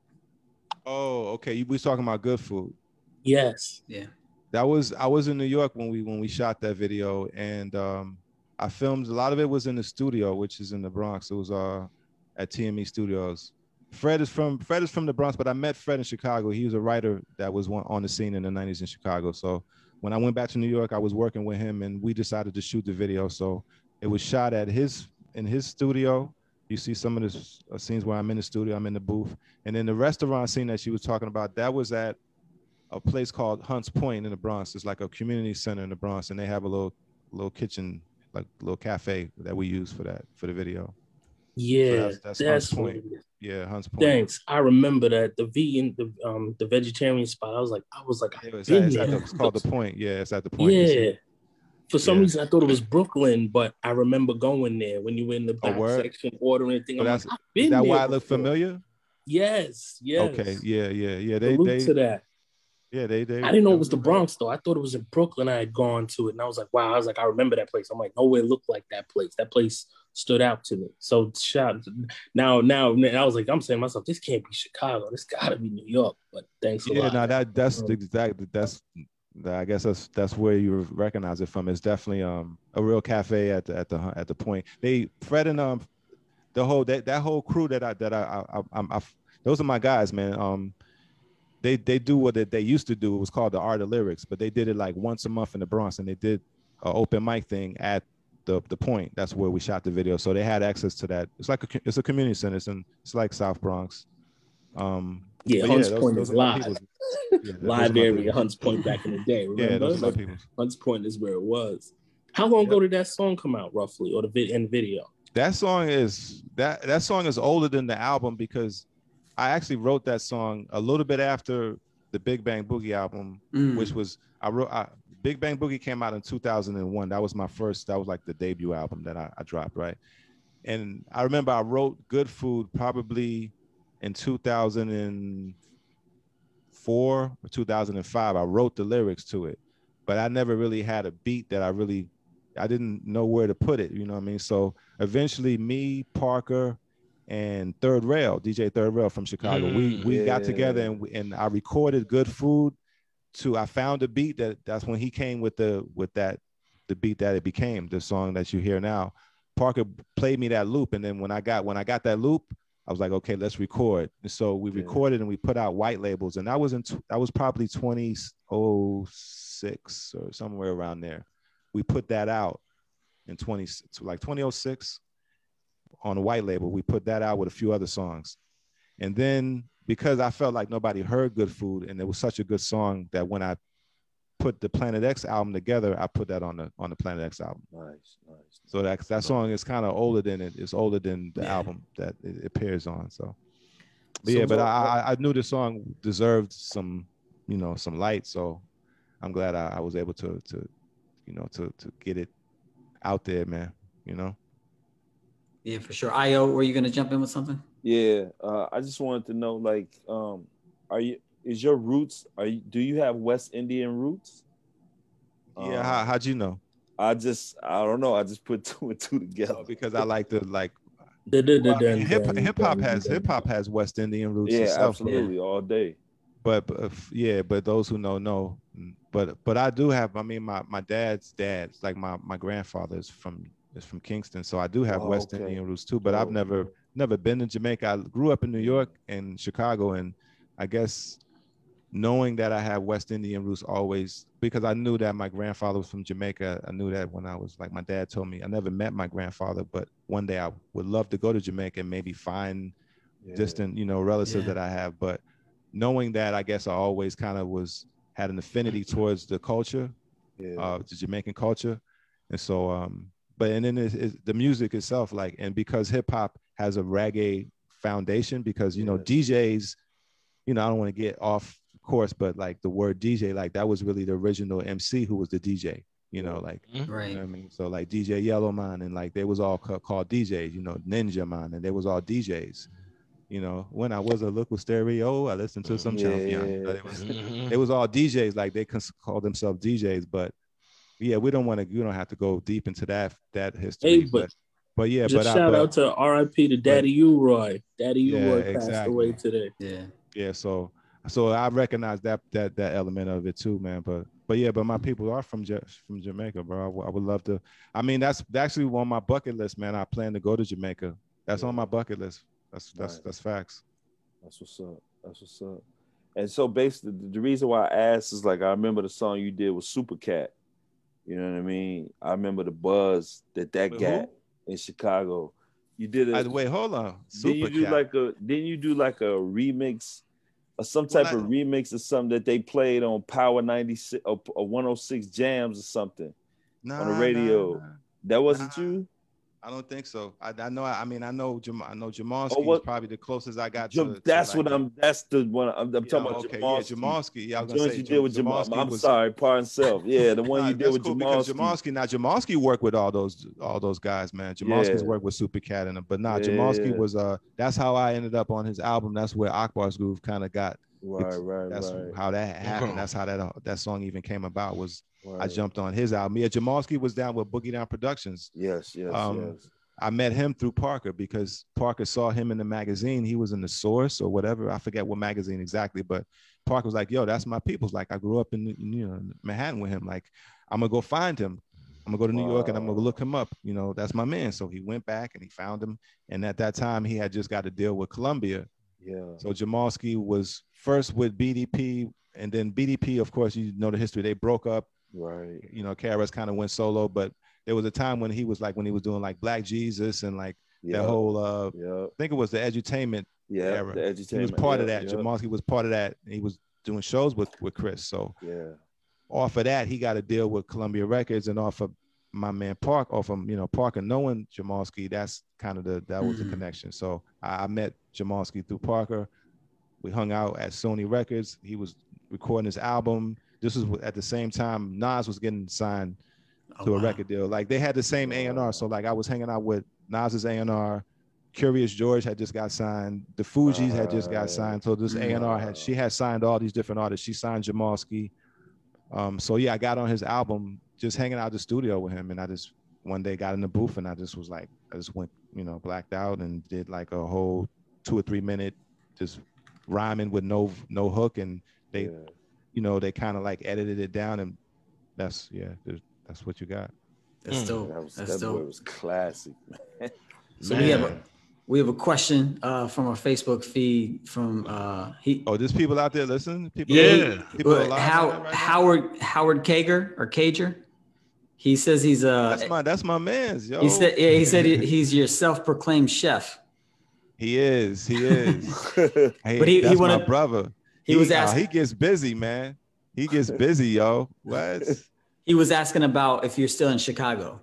Oh, okay. You we was talking about good food. Yes. Yeah. That was I was in New York when we when we shot that video, and um, I filmed a lot of it was in the studio, which is in the Bronx. It was uh at T M E Studios. Fred is from Fred is from the Bronx, but I met Fred in Chicago. He was a writer that was one, on the scene in the nineties in Chicago. So when I went back to New York, I was working with him, and we decided to shoot the video. So it was shot at his in his studio. You see some of the uh, scenes where I'm in the studio, I'm in the booth, and then the restaurant scene that she was talking about, that was at a place called Hunts Point in the Bronx. It's like a community center in the Bronx, and they have a little little kitchen, like a little cafe that we use for that for the video. Yeah, So that's, that's, that's Hunts what Point. it is. Yeah, Hunts Point. Thanks. I remember that the vegan, the um, the vegetarian spot. I was like, I was like, Yeah, I've it's, been at, it's, there. at the, it's called the Point. Yeah, it's at the Point. Yeah. For some Yeah. reason, I thought it was Brooklyn, but I remember going there when you were in the Oh, back word? section ordering things. So I'm that's like, I've is been that there why it looked before. familiar? Yes, yes. Okay, yeah, yeah, yeah. They Salute they to that. yeah they they. I didn't know they it was the Bronx though. I thought it was in Brooklyn. I had gone to it, and I was like, "Wow!" I was like, "I remember that place." I'm like, "Nowhere looked like that place." That place stood out to me. So, shout now, now, I was like, I'm saying to myself, "This can't be Chicago. This got to be New York." But thanks a Yeah, lot. no, that that's Um, the exact that's I guess that's that's where you recognize it from. It's definitely um a real cafe at the at the at the Point. They Fred and um the whole that, that whole crew that I that I I, I, I those are my guys, man. Um, they they do what they, they used to do. It was called the Art of Lyrics, but they did it like once a month in the Bronx, and they did an open mic thing at the the Point. That's where we shot the video, so they had access to that. It's like a, it's a community center. It's, in, it's like South Bronx. Um, Yeah, but Hunts yeah, those- Point those is are my live. peoples. Yeah, those are my Library peoples. at Hunts Point back in the day. Remember? Yeah, those are my Like, peoples. Hunts Point is where it was. How long Yep. ago did that song come out, roughly, or the vid- in video? That song is that that song is older than the album because I actually wrote that song a little bit after the Big Bang Boogie album, Mm. which was I wrote. I, Big Bang Boogie came out in two thousand one. That was my first. That was like the debut album that I, I dropped, right? And I remember I wrote Good Food probably in two thousand four or two thousand five. I wrote the lyrics to it, but I never really had a beat that I really. I didn't know where to put it. You know what I mean? So eventually, me, Parker, and Third Rail, D J Third Rail from Chicago, Mm, we we got yeah. together and we, and I recorded Good Food. To I found a beat that that's when he came with the with that the beat that it became the song that you hear now. Parker played me that loop, and then when I got when I got that loop, I was like, okay, let's record. And so we Yeah. recorded and we put out White Labels, and that was in tw- that was probably twenty oh six or somewhere around there. We put that out in twenty like twenty oh six on a White Label. We put that out with a few other songs, and then because I felt like nobody heard Good Food, and it was such a good song that when I put the Planet X album together, I put that on the on the Planet X album. Nice, nice. So that that song is kind of older than it. It's older than the Yeah. album that it appears on. So, but So yeah, but what- I, I I knew the song deserved some, you know, some light. So I'm glad I, I was able to to, you know, to to get it out there, man. You know. Yeah, for sure. I O, were you gonna jump in with something? Yeah, uh, I just wanted to know, like, um, are you? Is your roots? Are you? Do you have West Indian roots? Yeah. Um, How how'd you know? I just, I don't know. I just put two and two together. Oh, because I like the like Dun, dun, well, I dun, mean, hip dun, hip hop dun, has dun. hip hop has West Indian roots. Yeah, itself, absolutely, all day. But, but if- yeah, but those who know know. But but I do have. I mean, my my dad's dad, like my my grandfather is from is from Kingston, so I do have Oh, West okay. Indian roots too. But I've Oh, never okay. never been to Jamaica. I grew up in New York and Chicago, and I guess knowing that I have West Indian roots always because I knew that my grandfather was from Jamaica. I knew that when I was like my dad told me I never met my grandfather, but one day I would love to go to Jamaica and maybe find Yeah. distant, you know, relatives Yeah. that I have. But knowing that, I guess I always kind of was had an affinity towards the culture, Yeah. uh, the Jamaican culture, and so, um, but and then it's, it's the music itself, like, and because hip hop has a reggae foundation, because you know Yes. D Js, you know, I don't want to get off course, but like the word D J, like that was really the original M C who was the D J, you know, like. You Right. know what I mean? So like D J Yellowman and like they was all ca- called D Js, you know, Ninja Man, and they was all D Js. You know, when I was a local stereo, I listened to some Yeah. champion. But it was Mhm. they was all D Js, like they cons- call themselves D Js. But yeah, we don't want to. You don't have to go deep into that that history. Hey, but but yeah, Just but I, shout but, out to R I P to Daddy U Roy. Daddy U Yeah, Roy passed exactly. away today. Yeah. yeah. So so I recognize that that that element of it too, man. But but yeah, but my people are from Ja- from Jamaica, bro. I, w- I would love to. I mean, that's actually on my bucket list, man. I plan to go to Jamaica. That's on my bucket list. That's that's Right. that's facts. That's what's up. That's what's up. And so basically, the, the reason why I asked is like I remember the song you did with Super Cat. You know what I mean? I remember the buzz that that With got in Chicago. You did I, it. wait, hold on. Didn't you Super do Cat. like a? Didn't you do like a remix, or some Well, type I- of remix of something that they played on Power ninety-six or, or one oh six Jams or something Nah, on the radio? nah, nah. That wasn't Nah. you. I don't think so. I, I know. I mean, I know. Jam, I know Jamalski Oh, what- is probably the closest I got Jam- to. that's to like what I'm. That's the one I'm, I'm Yeah, talking about. okay, Jamalski. yeah, Jamalski. Yeah, I was The gonna joint say you Jam- did with Jamal. Jamalski I'm was- sorry, pardon self. Yeah, the one Nah, you did that's with cool because Jamalski. Jamalski. Now Jamalski worked with all those all those guys, man. Jamalski's Yeah. worked with Super Cat and them, but nah, Yeah, Jamalski yeah. was uh. That's how I ended up on his album. That's where Akbar's Groove kind of got. Right, right, That's right. how that happened. That's how that uh, that song even came about. Was I right. jumped on his album. Yeah, Jamalski was down with Boogie Down Productions. Yes, yes, Um, yes. I met him through Parker because Parker saw him in the magazine. He was in the Source or whatever. I forget what magazine exactly, but Parker was like, "Yo, that's my people's." Like I grew up in, in you know Manhattan with him. Like I'm gonna go find him. I'm gonna go to New York and I'm gonna Wow. look him up. You know, that's my man. So he went back and he found him. And at that time, he had just got a deal with Columbia, Yeah. So Jamalski was first with B D P, and then B D P, of course, you know the history. They broke up. Right. You know, K R S kind of went solo, but there was a time when he was like when he was doing like Black Jesus and like Yep. that whole. uh Yep. I think it was the edutainment Yeah. era. The edutainment. He was part of Yep, that. yep. Jamalski was part of that. He was doing shows with with Chris. So Yeah. off of that, he got a deal with Columbia Records, and off of my man Park, off of you know Parker knowing Jamalski, that's kind of the that was Mhm. the connection. So I, I met Jamalski through Parker. We hung out at Sony Records. He was recording his album. This was at the same time Nas was getting signed Oh, to a wow. record deal. Like they had the same A and R. So like I was hanging out with Nas's A and R. Curious George had just got signed. The Fugees had just got signed. So this A and R had she had signed all these different artists. She signed Jamalski. Um, so yeah, I got on his album just hanging out the studio with him, and I just one day got in the booth and I just was like, I just went, you know, blacked out and did like a whole two or three minute just rhyming with no no hook, and they, Yeah. you know, they kind of like edited it down, and that's yeah, that's what you got. That's Mm. dope. That was That's that boy dope. was classic, man. So we have a Man. we have a question uh, from our Facebook feed from uh, he. Oh, there's people out there listening. People, Yeah. people uh, alive How, right now? Howard Howard Kager or Cager. He says he's uh That's my that's my man's, yo. he said yeah he said he- he's your self-proclaimed chef. He is, he is. Hey, But he- he that's my wanted- brother. He was uh, asking he gets busy, man. He gets busy, yo. What? he was asking about if you're still in Chicago.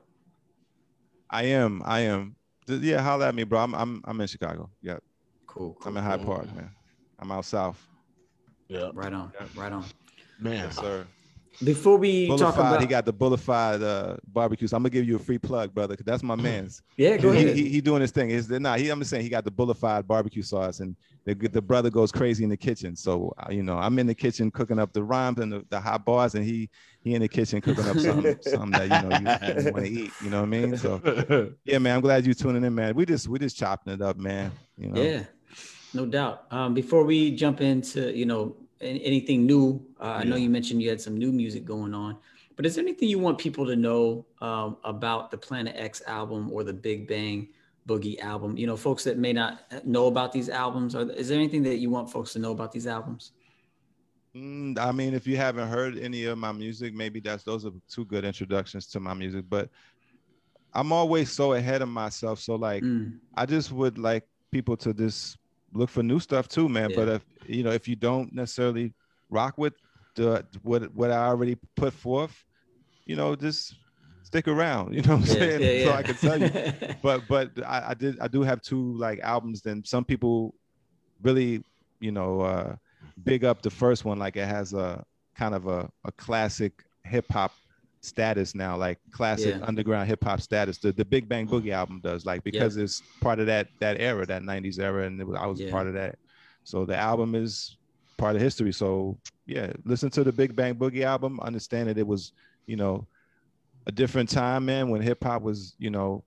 I am, I am. Th- Yeah, holla at me, bro. I'm I'm I'm in Chicago. Yeah, Cool, cool. I'm in Hyde Park, man. I'm out south. Yeah, Right on, right on. man. Yes, sir. Before we talk Bullified, about he got the Bullified uh, barbecue. So I'm gonna give you a free plug, brother, because that's my man's. yeah, go he, ahead. he, he doing his thing. Is nah, he, I'm just saying he got the Bullified barbecue sauce, and the, the brother goes crazy in the kitchen. So uh, you know, I'm in the kitchen cooking up the rhymes and the, the hot bars, and he he in the kitchen cooking up something, something that you know you, you want to eat. You know what I mean? So yeah, man, I'm glad you tuning in, man. We just we just chopping it up, man. You know? Yeah, no doubt. Um, before we jump into, you know, an- anything new, uh, I know Yeah. you mentioned you had some new music going on, but is there anything you want people to know um, about the Planet X album or the Big Bang Boogie album? You know, folks that may not know about these albums, or is there anything that you want folks to know about these albums? Mm, I mean, if you haven't heard any of my music, maybe that's those are two good introductions to my music. But I'm always so ahead of myself. So like, Mm, I just would like people to just look for new stuff too, man. Yeah. But if you know, if you don't necessarily rock with the what what I already put forth, you know, just stick around. You know what I'm yeah, saying? yeah, So yeah. I can tell you. But but I, I did I do have two like albums. Then some people really, you know, uh, big up the first one. Like it has a kind of a, a classic hip hop status now, like classic Yeah. underground hip hop status. The the Big Bang Boogie album does, like because it's part of that that era, that nineties era, and it was, I was Yeah. part of that. So the album is part of history. So yeah, listen to the Big Bang Boogie album. Understand that it was, you know, a different time, man, when hip hop was, you know,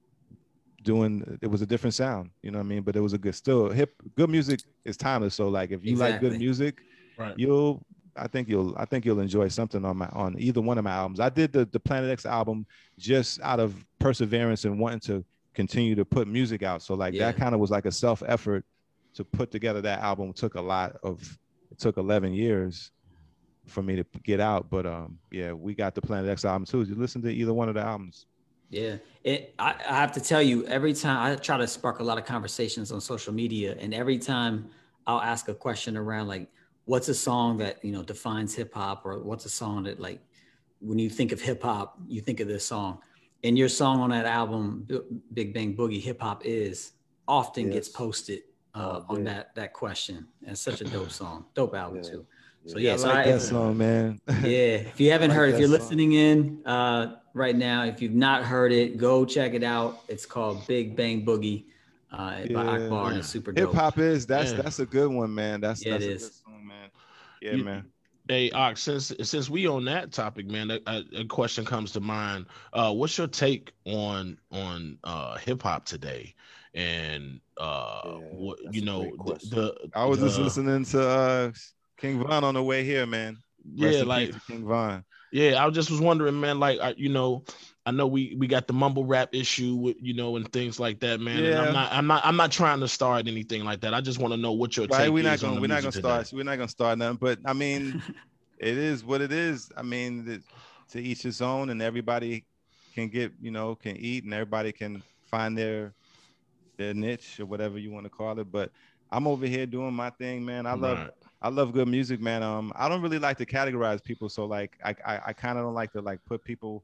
doing it was a different sound, you know what I mean? But it was a good still hip good music is timeless. So like if you like Exactly. good music, Right. you'll I think you'll I think you'll enjoy something on my on either one of my albums. I did the, the Planet X album just out of perseverance and wanting to continue to put music out. So like Yeah. that kind of was like a self effort to put together that album. It took a lot of it took eleven years for me to get out. But um yeah, we got the Planet X album too. You listen to either one of the albums. Yeah, it. I, I have to tell you, every time I try to spark a lot of conversations on social media, and every time I'll ask a question around like, what's a song that you know defines hip hop, or what's a song that like, when you think of hip hop, you think of this song, and your song on that album, B- Big Bang Boogie, Hip Hop Is, often gets Yes. posted uh, Oh, on yeah. that that question. And it's such a dope song, dope album Yeah. too. So Yeah, yeah, I so like I, that song, man. yeah, if you haven't I like heard, if that you're song. listening in uh, right now, if you've not heard it, go check it out. It's called Big Bang Boogie uh, by Yeah. Akbar, and it's super dope. Hip hop is that's Yeah. that's a good one, man. That's Yeah, it that's a is. good song, man. Yeah, You- man. Hey, Ox, since since we on that topic, man, a, a, a question comes to mind. Uh, what's your take on on uh, hip hop today? And uh, Yeah, what that's you a know, great the, question. the I was just the- listening to uh, King Von on the way here, man. Rest Yeah, in like peace to King Von. yeah, I just was wondering, man. Like, I, you know, I know we we got the mumble rap issue with, you know, and things like that, man. And Yeah. I'm not I'm not I'm not trying to start anything like that. I just want to know what your Right, take we're not is on gonna the we're not music gonna today. start we're not gonna start nothing. But I mean, it is what it is. I mean, the, to each his own, and everybody can get, you know, can eat, and everybody can find their their niche or whatever you want to call it. But I'm over here doing my thing, man. I love Right. I love good music, man. Um, I don't really like to categorize people, so like I I, I kind of don't like to like put people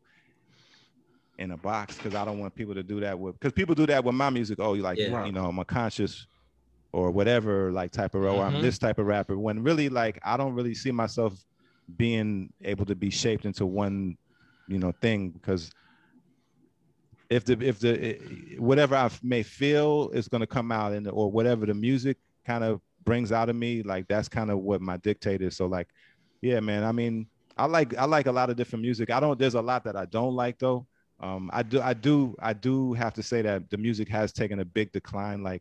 in a box because I don't want people to do that with because people do that with my music. Oh, you like Yeah. you know, I'm a conscious or whatever like type of or I'm Mhm. this type of rapper. When really like I don't really see myself being able to be shaped into one, you know, thing because if the if the whatever I may feel is going to come out and or whatever the music kind of brings out of me, like that's kind of what my dictate is. So like, yeah, man. I mean, I like I like a lot of different music. I don't. There's a lot that I don't like though. Um, I do I do I do have to say that the music has taken a big decline. Like,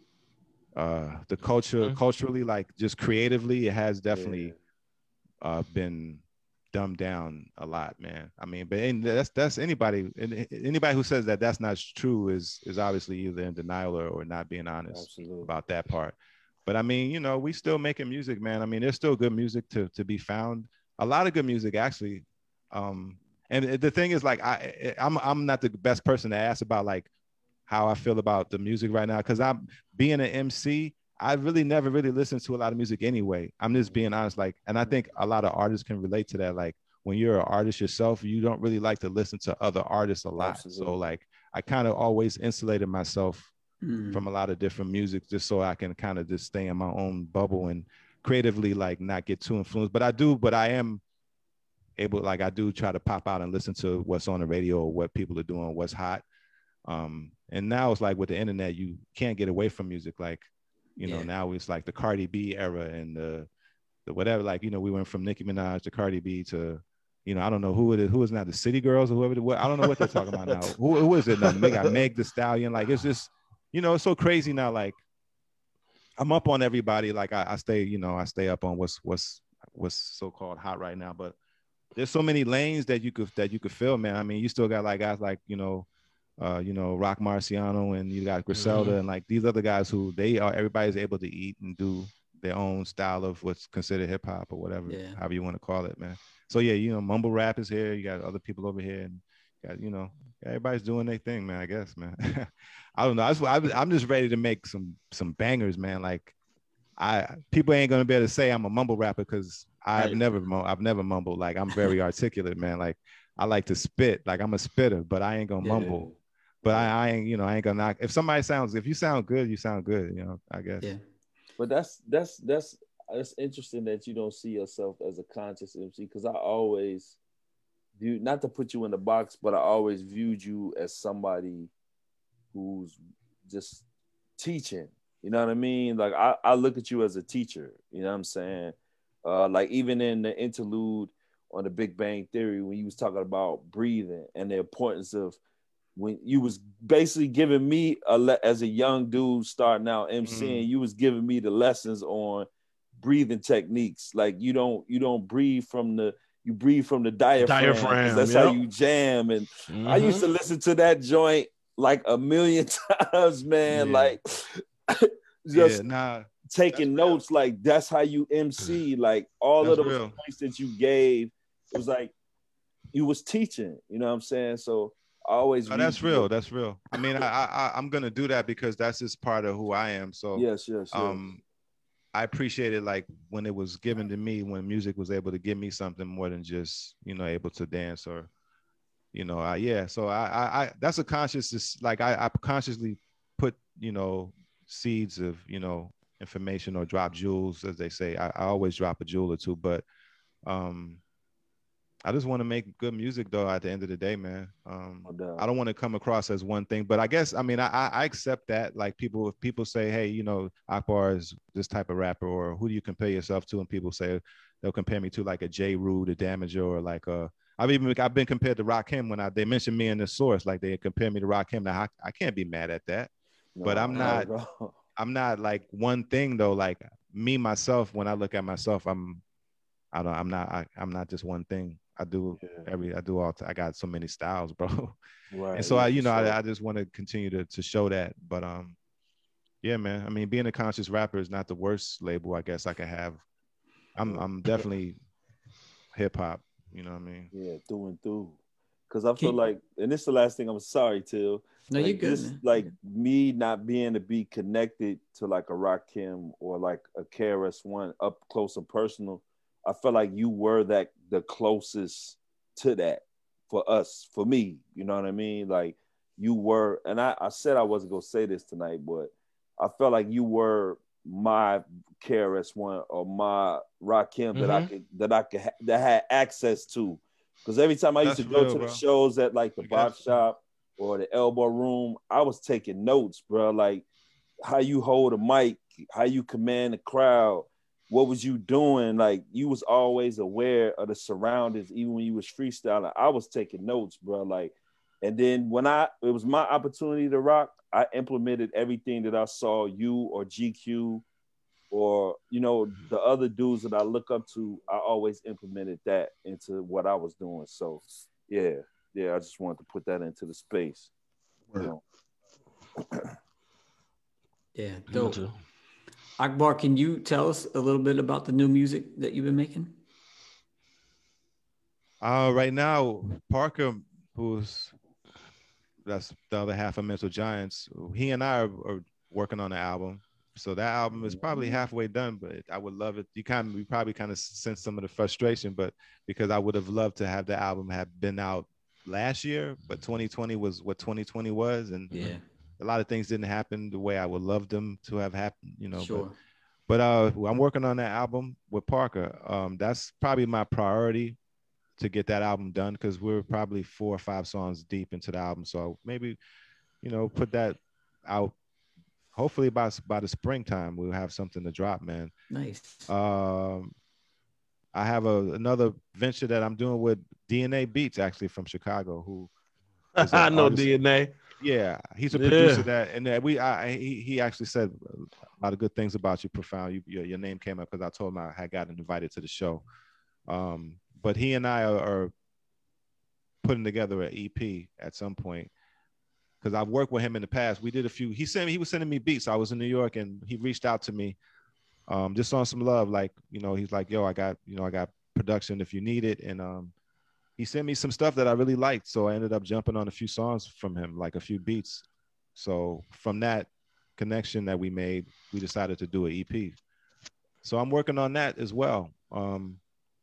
uh, the culture Mhm. culturally, like just creatively, it has definitely Yeah. uh been dumbed down a lot, man. I mean, but and that's that's anybody and anybody who says that that's not true is is obviously either in denial or, or not being honest Absolutely. about that part. But I mean, you know, we still making music, man. I mean, there's still good music to to be found. A lot of good music, actually. Um, and the thing is, like, I I'm I'm not the best person to ask about like how I feel about the music right now because I'm being an M C. I really never really listened to a lot of music anyway. I'm just being honest, like, and I think a lot of artists can relate to that. Like, when you're an artist yourself, you don't really like to listen to other artists a lot. Absolutely. So, like, I kind of always insulated myself Mm. from a lot of different music just so I can kind of just stay in my own bubble and creatively like not get too influenced. But I do, but I am able, like I do try to pop out and listen to what's on the radio or what people are doing, what's hot. Um, and now it's like with the internet, you can't get away from music. Like, you know, Yeah. now it's like the Cardi B era and the the whatever, like, you know, we went from Nicki Minaj to Cardi B to, you know, I don't know who it is, who is now the City Girls or whoever, what, I don't know what they're talking about now. Who, who is it now? Meg, Meg the Stallion. Like, it's just, you know, it's so crazy now. Like, I'm up on everybody. Like, I, I stay, you know, I stay up on what's what's what's so-called hot right now. But there's so many lanes that you could that you could fill, man. I mean, you still got like guys like, you know, uh, you know, Rock Marciano, and you got Griselda, Mhm. and like these other guys who they are, everybody's able to eat and do their own style of what's considered hip hop or whatever, Yeah. however you want to call it, man. So yeah, you know, mumble rap is here. You got other people over here, and got, you know, everybody's doing their thing, man. I guess, man. I don't know. I just, I, I'm just ready to make some some bangers, man. Like, I people ain't gonna be able to say I'm a mumble rapper because I've Right. never mum- I've never mumbled. Like, I'm very articulate, man. Like, I like to spit. Like, I'm a spitter, but I ain't gonna Yeah. mumble. But I, I ain't, you know, I ain't gonna knock. If somebody sounds, if you sound good, you sound good. You know, I guess. Yeah. But that's that's that's it's interesting that you don't see yourself as a conscious M C because I always view, not to put you in the box, but I always viewed you as somebody who's just teaching. You know what I mean? Like I, I look at you as a teacher. You know what I'm saying? Uh, like even in the interlude on the Big Bang Theory when you was talking about breathing and the importance of when you was basically giving me a le- as a young dude starting out MCing, Mhm. you was giving me the lessons on breathing techniques. Like you don't you don't breathe from the you breathe from the diaphragm. 'Cause Diaphragm, that's how yep. you jam. And I Mhm. used to listen to that joint like a million times, man. Yeah. Like Yeah, just nah, taking that's real. notes. Like that's how you M C. Like all That's of those real. points that you gave, it was like you was teaching. You know what I'm saying? So I always Oh, viewed that's you real. as- That's real. I mean, I, I I- I'm gonna do that because that's just part of who I am. So Yes, yes, yes. um I appreciate it like when it was given to me, when music was able to give me something more than just, you know, able to dance or, you know, I, yeah. So I, I, I that's a conscious, just like I, I consciously put, you know, seeds of, you know, information or drop jewels, as they say. I, I always drop a jewel or two, but um, I just want to make good music though. At the end of the day, man, um, No doubt. I don't want to come across as one thing, but I guess I mean I, I I accept that. Like people, if people say, hey, you know, Akbar is this type of rapper, or who do you compare yourself to? And people say they'll compare me to like a J. Rue, the Damager, or like a. I've even I've been compared to Rakim when I they mentioned me in the source, like they compare me to Rakim. Now I, I can't be mad at that, but I'm not. at all. I'm not like one thing though. Like me myself, when I look at myself, I'm I don't I'm not I, I'm not just one thing. I do Yeah. every, I do all, I got so many styles, bro. Right. And so yeah, I, you for know, sure. I, I just want to continue to to show that. But um, yeah, man. I mean, being a conscious rapper is not the worst label I guess I could have. I'm Yeah. I'm definitely hip hop. You know what I mean? Yeah, through and through. Cause I feel Can- like, and this is the last thing. I'm sorry, Till. No, you're Like good, this, man. like me not being able to be connected to like a Rakim or like a K R S One up close and personal. I felt like you were that the closest to that for us, for me. You know what I mean? Like you were, and I, I said I wasn't gonna say this tonight, but I felt like you were my K R S One or my Rakim that I Mhm. could that I could ha- that had access to. Because every time I used That's to go real, to the bro. shows at like the I Bop guess. Shop or the Elbow Room, I was taking notes, bro. Like how you hold a mic, how you command the crowd, what was you doing? Like you was always aware of the surroundings, even when you was freestyling. I was taking notes, bro. Like, and then when I it was my opportunity to rock, I implemented everything that I saw you or G Q or you know the other dudes that I look up to. I always implemented that into what I was doing. So yeah, yeah. I just wanted to put that into the space. You know. Yeah, Me dope. too. Akbar, can you tell us a little bit about the new music that you've been making? Uh, right now, Parker, who's that's the other half of Mental Giants, he and I are, are working on the album. So that album is probably halfway done, but I would love it. You kind of, we probably kind of sense some of the frustration, but because I would have loved to have the album have been out last year, but twenty twenty was what twenty twenty was, and Yeah, a lot of things didn't happen the way I would love them to have happened, you know. sure. But but uh, I'm working on that album with Parker. Um, that's probably my priority to get that album done because we're probably four or five songs deep into the album. So maybe, you know, put that out. Hopefully by by the springtime we'll have something to drop, man. Nice. Um, I have a another venture that I'm doing with D N A Beats, actually from Chicago, who is an I know artist. D N A. Yeah, he's a Yeah. producer that, and that we, I, he, he actually said a lot of good things about you, Profound. You, your, your name came up because I told him I had gotten invited to the show. Um, but he and I are, are putting together an E P at some point because I've worked with him in the past. We did a few. He sent me, he was sending me beats. I was in New York, and he reached out to me, um, just on some love. Like, you know, he's like, "Yo, I got, you know, I got production if you need it," and um, he sent me some stuff that I really liked. So I ended up jumping on a few songs from him, like a few beats. So from that connection that we made, we decided to do an E P. So I'm working on that as well. Um,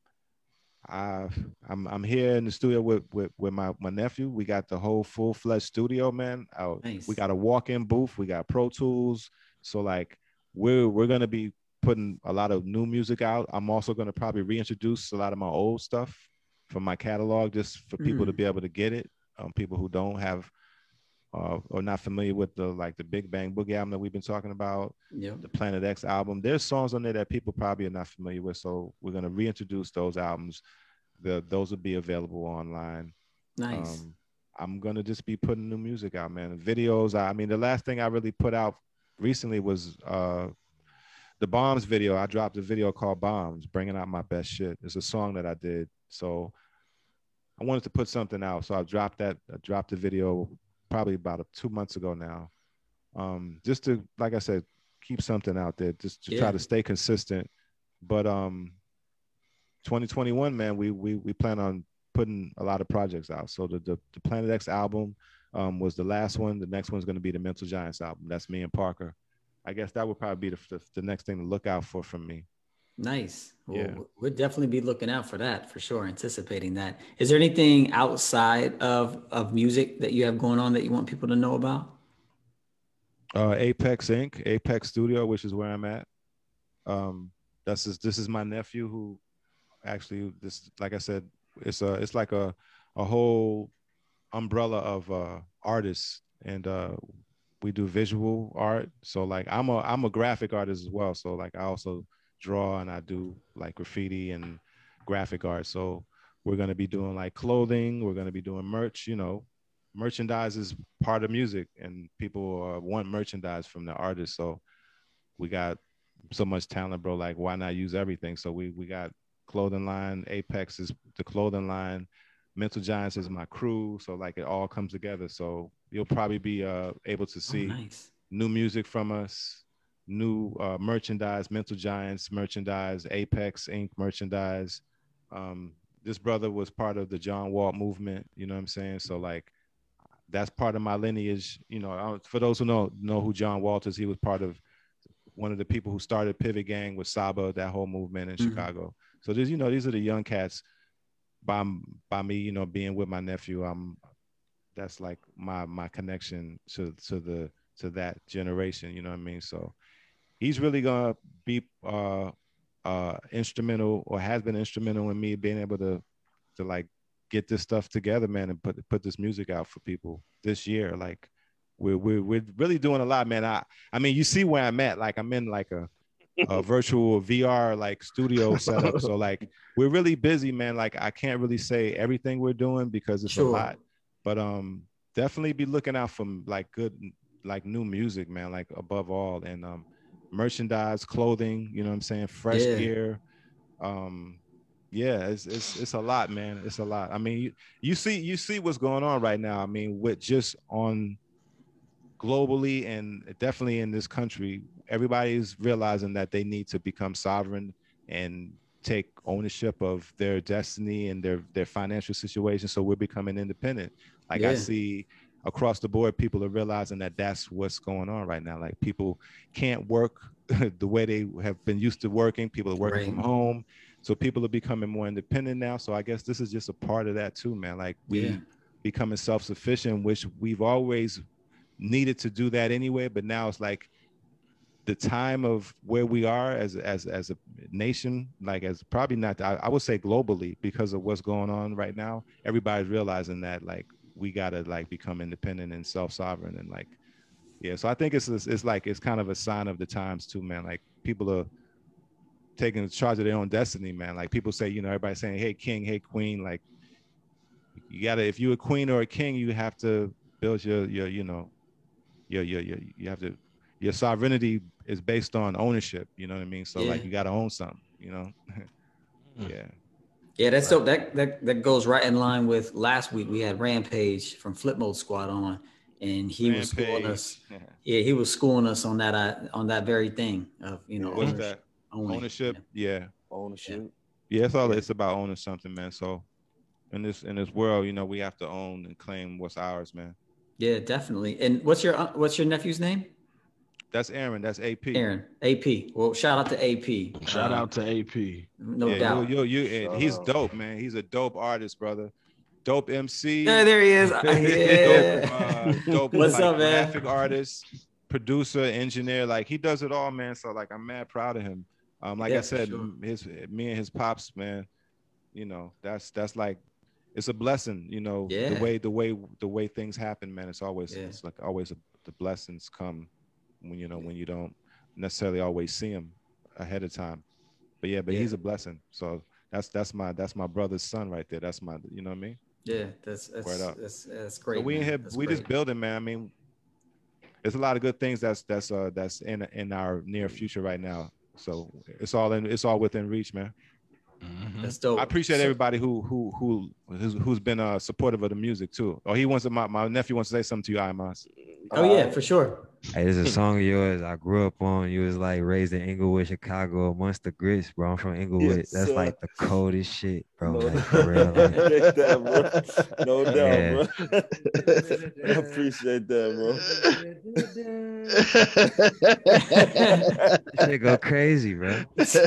I, I'm I'm here in the studio with with, with my, my nephew. We got the whole full fledged studio, man. Uh, Nice. We got a walk in booth. We got Pro Tools. So like we're we're gonna be putting a lot of new music out. I'm also gonna probably reintroduce a lot of my old stuff from my catalog, just for people Mm. to be able to get it. Um, people who don't have uh, or not familiar with the like the Big Bang Boogie album that we've been talking about, Yep. the Planet X album. There's songs on there that people probably are not familiar with, so we're gonna reintroduce those albums. The those will be available online. Nice. Um, I'm gonna just be putting new music out, man. Videos. I, I mean, the last thing I really put out recently was uh, the Bombs video. I dropped a video called Bombs, bringing out my best shit. It's a song that I did, so I wanted to put something out. So I dropped that. I dropped the video probably about a, two months ago now. Um, just to, like I said, keep something out there, just to Yeah. try to stay consistent. But um, twenty twenty-one, man, we we we plan on putting a lot of projects out. So the the, the Planet X album um, was the last one. The next one's going to be the Mental Giants album. That's me and Parker. I guess that would probably be the, the, the next thing to look out for from me. Nice. Well, Yeah. we'll definitely be looking out for that for sure, anticipating that. Is there anything outside of, of music that you have going on that you want people to know about? Uh, Apex Incorporated, Apex Studio, which is where I'm at. Um, that's just, this is my nephew who actually, this, like I said, it's a it's like a a whole umbrella of uh, artists, and uh, we do visual art. So like I'm a I'm a graphic artist as well. So like I also draw and I do like graffiti and graphic art. So we're gonna be doing like clothing. We're gonna be doing merch. You know, merchandise is part of music, and people uh, want merchandise from the artists. So we got so much talent, bro. Like why not use everything? So we we got clothing line. Apex is the clothing line. Mental Giants is my crew. So like it all comes together. So you'll probably be uh, able to see Oh, nice. new music from us, new uh, merchandise, Mental Giants merchandise, Apex Incorporated merchandise. Um, this brother was part of the John Walt movement. You know what I'm saying? So like, that's part of my lineage. You know, for those who know know who John Walt is, he was part of one of the people who started Pivot Gang with Saba, that whole movement in mm-hmm. Chicago. So there's, you know, these are the young cats. By by me, you know, being with my nephew, um, that's like my my connection to to the to that generation. You know what I mean? So he's really gonna be uh uh instrumental, or has been instrumental in me being able to to like get this stuff together, man, and put put this music out for people this year. Like we're we're we're really doing a lot, man. I I mean, you see where I'm at. Like I'm in like a a virtual V R like studio setup. So like we're really busy, man. Like I can't really say everything we're doing because it's sure. a lot. But um definitely be looking out for like good like new music, man, like above all. And um merchandise, clothing, you know what I'm saying, fresh yeah. gear. Um yeah, it's it's it's a lot, man. It's a lot. I mean, you, you see you see what's going on right now. I mean, with just on globally and definitely in this country, everybody's realizing that they need to become sovereign and take ownership of their destiny and their their financial situation. So we're becoming independent. Like yeah. I see across the board, people are realizing that that's what's going on right now. Like people can't work the way they have been used to working. People are working right. from home. So people are becoming more independent now. So I guess this is just a part of that too, man. Like we yeah. becoming self-sufficient, which we've always needed to do that anyway. But now it's like the time of where we are as as as a nation, like as probably not, I, I would say globally, because of what's going on right now. Everybody's realizing that like we gotta like become independent and self-sovereign and like yeah. So I think it's it's like it's kind of a sign of the times too, man. Like people are taking charge of their own destiny, man. Like people say, you know, everybody's saying, hey, king, hey, queen. Like you gotta, if you're a queen or a king, you have to build your, your, you know, your, your, your, you have to, your sovereignty is based on ownership. You know what I mean? So yeah. like you gotta own something, you know? yeah. Yeah, that's right. dope. That, that, that goes right in line with last week. We had Rampage from Flip Mode Squad on, and he Rampage. was schooling us. Yeah. yeah, he was schooling us on that, uh, on that very thing of, you know, what's ownership. that? Owning, ownership, yeah. yeah. Ownership. Yeah, it's all it's about owning something, man. So in this in this world, you know, we have to own and claim what's ours, man. Yeah, definitely. And what's your what's your nephew's name? That's Aaron. That's A P. Aaron, A P. Well, shout out to A P. Shout uh, out to A P. No yeah, doubt. You, you, you, he's dope, man. He's a dope artist, brother. Dope M C. Yeah, there he is. Yeah. dope, uh, dope What's like, up, man? Graphic artist, producer, engineer. Like he does it all, man. So like I'm mad proud of him. Um, like yeah, I said, sure. his me and his pops, man. You know, that's that's like it's a blessing. You know, yeah. the way the way the way things happen, man. It's always yeah. it's like always a, the blessings come when you know when you don't necessarily always see them ahead of time. But yeah, but yeah. he's a blessing. So that's that's my that's my brother's son right there. That's my, you know what I mean? Yeah, that's that's that's, that's great. So we in here, that's we great. just building, man. I mean, there's a lot of good things that's that's uh that's in in our near future right now. So it's all in it's all within reach, man. Mm-hmm. That's dope. I appreciate so, everybody who who who who's, who's been uh supportive of the music too. Oh, he wants to, my, my nephew wants to say something to you, Imas. Oh yeah, for sure. Hey, this is a song of yours I grew up on. You was like raised in Inglewood, Chicago, amongst the grits, bro. I'm from Inglewood. Yes, That's sir. like the coldest shit, bro. No, like, for real. Like, that, bro. No doubt, yeah. bro. I appreciate that, bro. Shit go crazy, bro.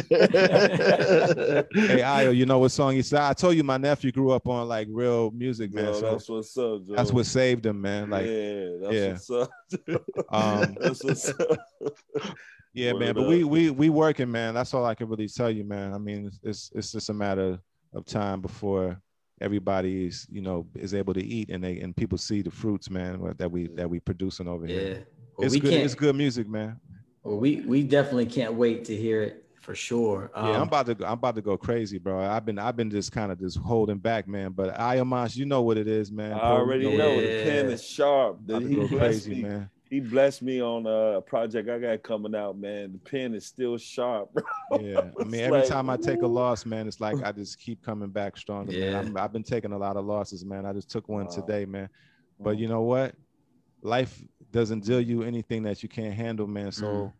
Hey, Ayo, you know what song he said? I told you my nephew grew up on like real music, man. No, so that's what's up, Joe. That's what saved him, man. Like, yeah, that's yeah. what's up. um, that's what's up. Yeah, Word man. But up. we we we working, man. That's all I can really tell you, man. I mean, it's it's, it's just a matter of time before everybody is, you know, is able to eat and they and people see the fruits, man, that we that we producing over yeah. here. Well, it's we good. can't, It's good music, man. Well, we we definitely can't wait to hear it for sure. Um, yeah, I'm about to go, I'm about to go crazy, bro. I've been I've been just kind of just holding back, man. But Ayamas, you know what it is, man. I already you know, know the pen is sharp. That about to he go blessed crazy, me. man. he blessed me on a project I got coming out, man. The pen is still sharp, bro. Yeah, I mean, every like, time I take a loss, man, it's like I just keep coming back stronger, yeah. man. I'm, I've been taking a lot of losses, man. I just took one wow. today, man. But you know what? Life doesn't deal you anything that you can't handle, man. So mm.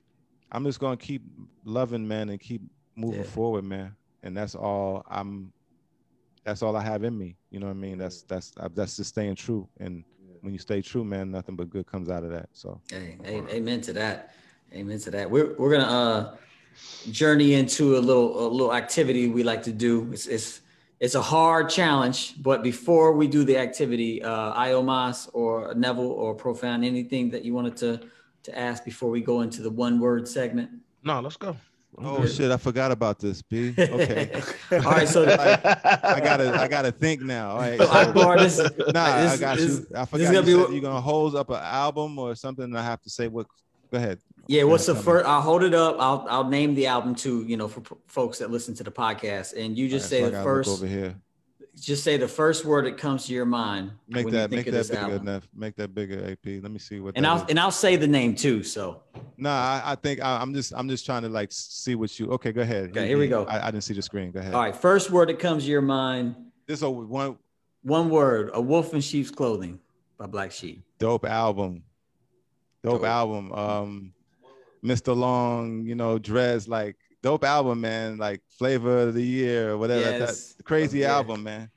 I'm just gonna keep loving, man, and keep moving yeah. forward, man. And that's all I'm. That's all I have in me. You know what I mean? That's that's that's just staying true. And when you stay true, man, nothing but good comes out of that. So, hey, hey amen to that. Amen to that. We're we're gonna uh, journey into a little a little activity we like to do. It's it's it's a hard challenge, but before we do the activity, uh, Iomas or Neville or Profound, anything that you wanted to to ask before we go into the one word segment? No, let's go. Oh shit! I forgot about this, B. Okay. All right, so like, I gotta, I gotta think now. All right. So, Akbar, this, nah, this, I got this, you. I forgot. You said you're gonna hold up an album or something. And I have to say what. Go ahead. Yeah. What's the first? I'll hold it up. I'll I'll name the album too. You know, for p- folks that listen to the podcast, and you just right, say so the first. Over here. Just say the first word that comes to your mind. Make that make that bigger album. enough. Make that bigger, A P. Let me see what. And I'll is. and I'll say the name too. So. No, nah, I, I think I, I'm just I'm just trying to like see what you. Okay, go ahead. Okay, here we go. I, I didn't see the screen. Go ahead. All right, first word that comes to your mind. This is one. One word: A Wolf in Sheep's Clothing by Black Sheep. Dope album. Dope, dope. album. Um, Mister Long, you know, Drez, like dope album, man. Like flavor of the year or whatever. Yes. That crazy yeah. album, man.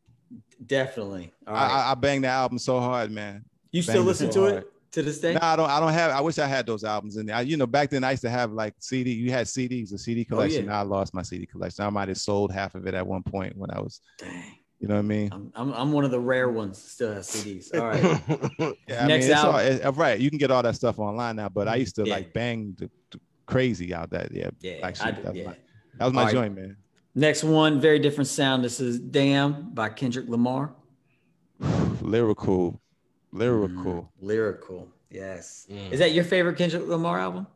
Definitely. All right. I, I banged the album so hard, man. You still listen so to hard. it to this day? No, I don't. I don't have. I wish I had those albums in there. I, you know, back then I used to have like C D. You had C Ds, a C D collection. Oh, yeah. Now I lost my C D collection. I might have sold half of it at one point when I was. Dang. You know what I mean? I'm I'm, I'm one of the rare ones that still has C Ds. All right. yeah, Next I mean, album. All, it, right. You can get all that stuff online now, but I used to yeah. like bang the, the crazy out that. Yeah. Yeah. Like, I, that, was yeah. my, that was my all joint, right. man. Next one, very different sound. This is Damn by Kendrick Lamar. Lyrical. Lyrical. Mm, lyrical. Yes. Mm. Is that your favorite Kendrick Lamar album?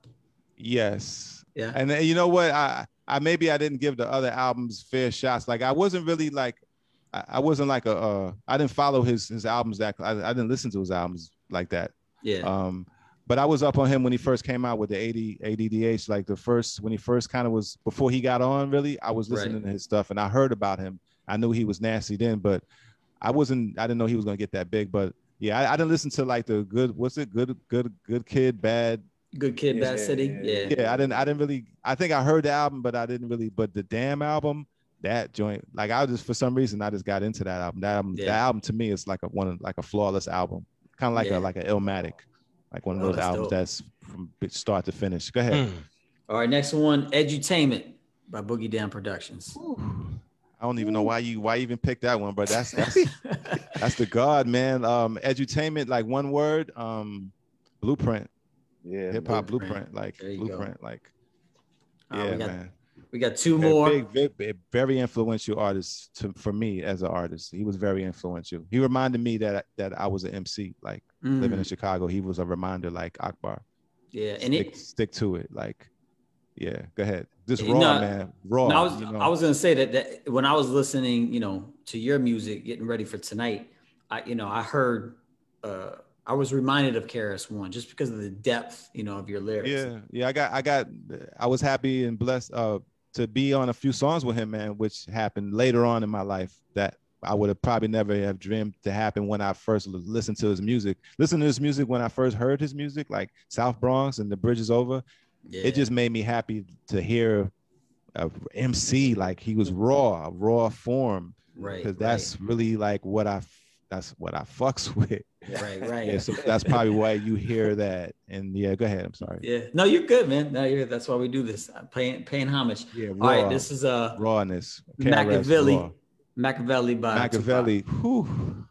Yes. Yeah. And uh, you know what? I, I maybe I didn't give the other albums fair shots. Like I wasn't really like, I, I wasn't like a, uh, I didn't follow his his albums that I, I didn't listen to his albums like that. Yeah. Um, but I was up on him when he first came out with the eighty A D D H, like the first when he first kind of was before he got on. Really, I was listening right. to his stuff and I heard about him. I knew he was nasty then, but I wasn't. I didn't know he was gonna get that big. But yeah, I, I didn't listen to like the good. What's it? Good, good, good kid, bad. Good Kid, yeah, Bad City. Yeah. Yeah, I didn't. I didn't really. I think I heard the album, but I didn't really. But the Damn album, that joint, like I just for some reason I just got into that album. That album, yeah. that album to me is like a one like a flawless album, kind of like yeah. a like an Illmatic, like one of those oh, that's albums dope. That's from start to finish. Go ahead. Mm. All right, next one, Edutainment by Boogie Down Productions. Ooh. I don't even know why you why you even picked that one, but that's that's that's the God, man. Um, Edutainment, like one word, um, Blueprint. Yeah, hip hop blueprint. blueprint, like Blueprint, go. like uh, yeah, we got, man. We got two more. Big, big, big, very influential artist to for me as an artist. He was very influential. He reminded me that that I was an M C, like mm. living in Chicago. He was a reminder, like Akbar. Yeah, and stick, it stick to it, like. Yeah, go ahead. Just raw, no, man. Raw. No, I was you know? I was gonna say that, that when I was listening, you know, to your music, getting ready for tonight, I you know I heard, uh, I was reminded of K R S One just because of the depth, you know, of your lyrics. Yeah, yeah. I got, I got, I was happy and blessed uh, to be on a few songs with him, man, which happened later on in my life that I would have probably never have dreamed to happen when I first listened to his music. Listen to his music when I first heard his music, like South Bronx and The Bridge Is Over. Yeah. It just made me happy to hear a M C like he was raw, raw form, right? Because that's right. really like what I, that's what I fucks with, right? Right. Yeah, so that's probably why you hear that. And yeah, go ahead. I'm sorry. Yeah, no, you're good, man. No, you're. That's why we do this, paying paying homage. Yeah. Raw, all right, this is a uh, rawness. Machiavelli, raw. Machiavelli by Machiavelli. Whew.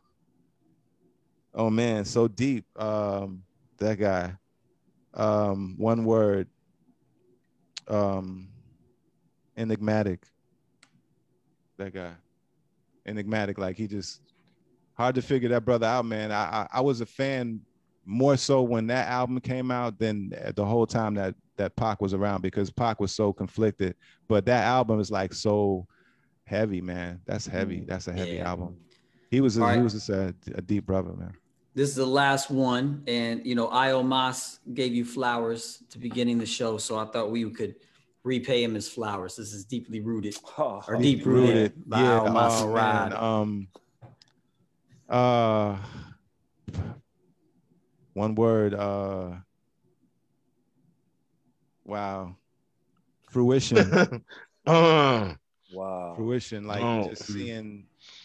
Oh man, so deep. Um, that guy. Um, one word. Um, enigmatic. That guy, enigmatic. Like he just hard to figure that brother out, man. I, I I was a fan more so when that album came out than the whole time that that Pac was around because Pac was so conflicted. But that album is like so heavy, man. That's heavy. That's a heavy yeah. album. He was a, right. he was just a, a deep brother, man. this is the last one, and you know, Io Mas gave you flowers to beginning the show, so I thought we could repay him his flowers. This is deeply rooted, Oh, or deep rooted by Yeah, Io Mas oh, man. Rod. Um, uh, one word. Uh, wow, fruition. uh, wow. Fruition, like Oh. just seeing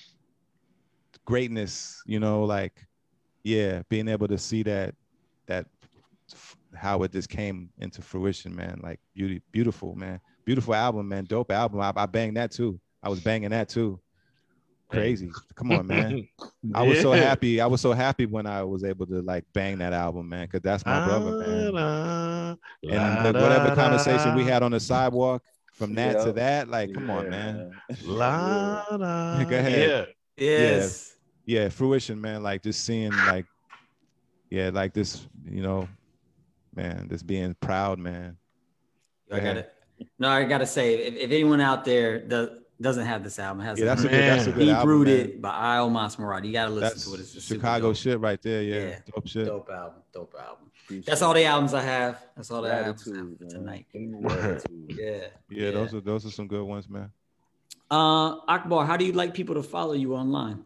greatness. You know, like yeah, being able to see that that how it just came into fruition, man. Like beauty, beautiful, man. Beautiful album, man. Dope album. I, I banged that too. I was banging that too. Crazy. Come on, man. I was so Yeah. happy. I was so happy when I was able to like bang that album, man, because that's my brother, man. La, And la, the, whatever la, conversation we had on the sidewalk, from that to Yeah. that, like, come on, Yeah, man. La, la. Go ahead. Yeah. Yes. Yeah, fruition, man. Like just seeing, like, yeah, like this, you know, man, just being proud, man. Go I ahead. gotta. No, I gotta say, if, if anyone out there does, doesn't have this album, has Yeah, that's a it, good, that's a Man. good Deep album, Rooted man. by Io Mas Murad. You gotta listen That's to it. It's super Chicago dope. shit right there. Yeah, Yeah. dope shit. Dope album. Dope album. Appreciate That's all the it. albums I have. That's all the albums I have Gratitude, for man. tonight. Gratitude. Yeah. Yeah, those are those are some good ones, man. Uh, Akbar, how do you like people to follow you online?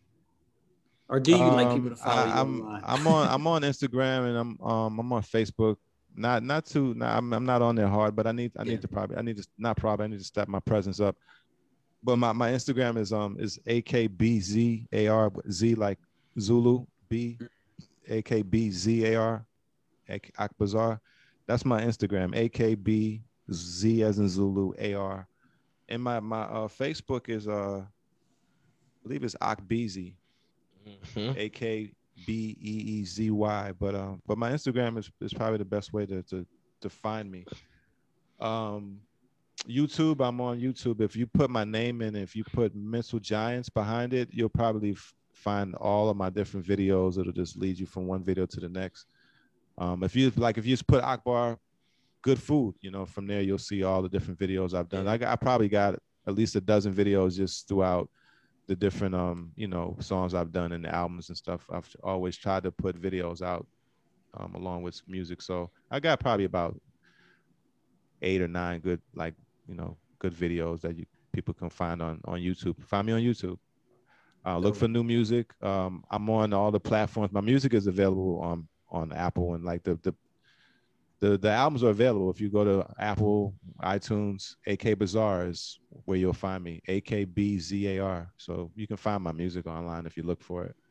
Or do you like people to Um, follow I, you I'm online? I'm on I'm on Instagram and I'm um I'm on Facebook. Not not too. Not, I'm I'm not on there hard, but I need I need Yeah. to probably I need to not probably I need to step my presence up. But my, my Instagram is um is A K B Z A R Z like Zulu B A K B Z A R Akbazar. That's my Instagram. A K B Z as in Zulu A R. And my my uh, Facebook is uh I believe it's Akbeezy. Mhm. A K B E E Z Y. But um, but my Instagram is, is probably the best way to, to to find me. Um, YouTube, I'm on YouTube. If you put my name in, if you put Mental Giants behind it, you'll probably f- find all of my different videos. It'll just lead you from one video to the next. Um, if you like, if you just put Akbar Good Food, you know, from there you'll see all the different videos I've done. I, got, I probably got at least a dozen videos just throughout the different um you know songs I've done and the albums and stuff. I've always tried to put videos out um along with music, so I got probably about eight or nine good like you know good videos that you people can find on on YouTube. Find me on YouTube. Uh, look for new music. um I'm on all the platforms. My music is available on on Apple, and like the the the, the albums are available. If you go to Apple, iTunes, A K Bazaar is where you'll find me. A K B Z A R. So you can find my music online if you look for it.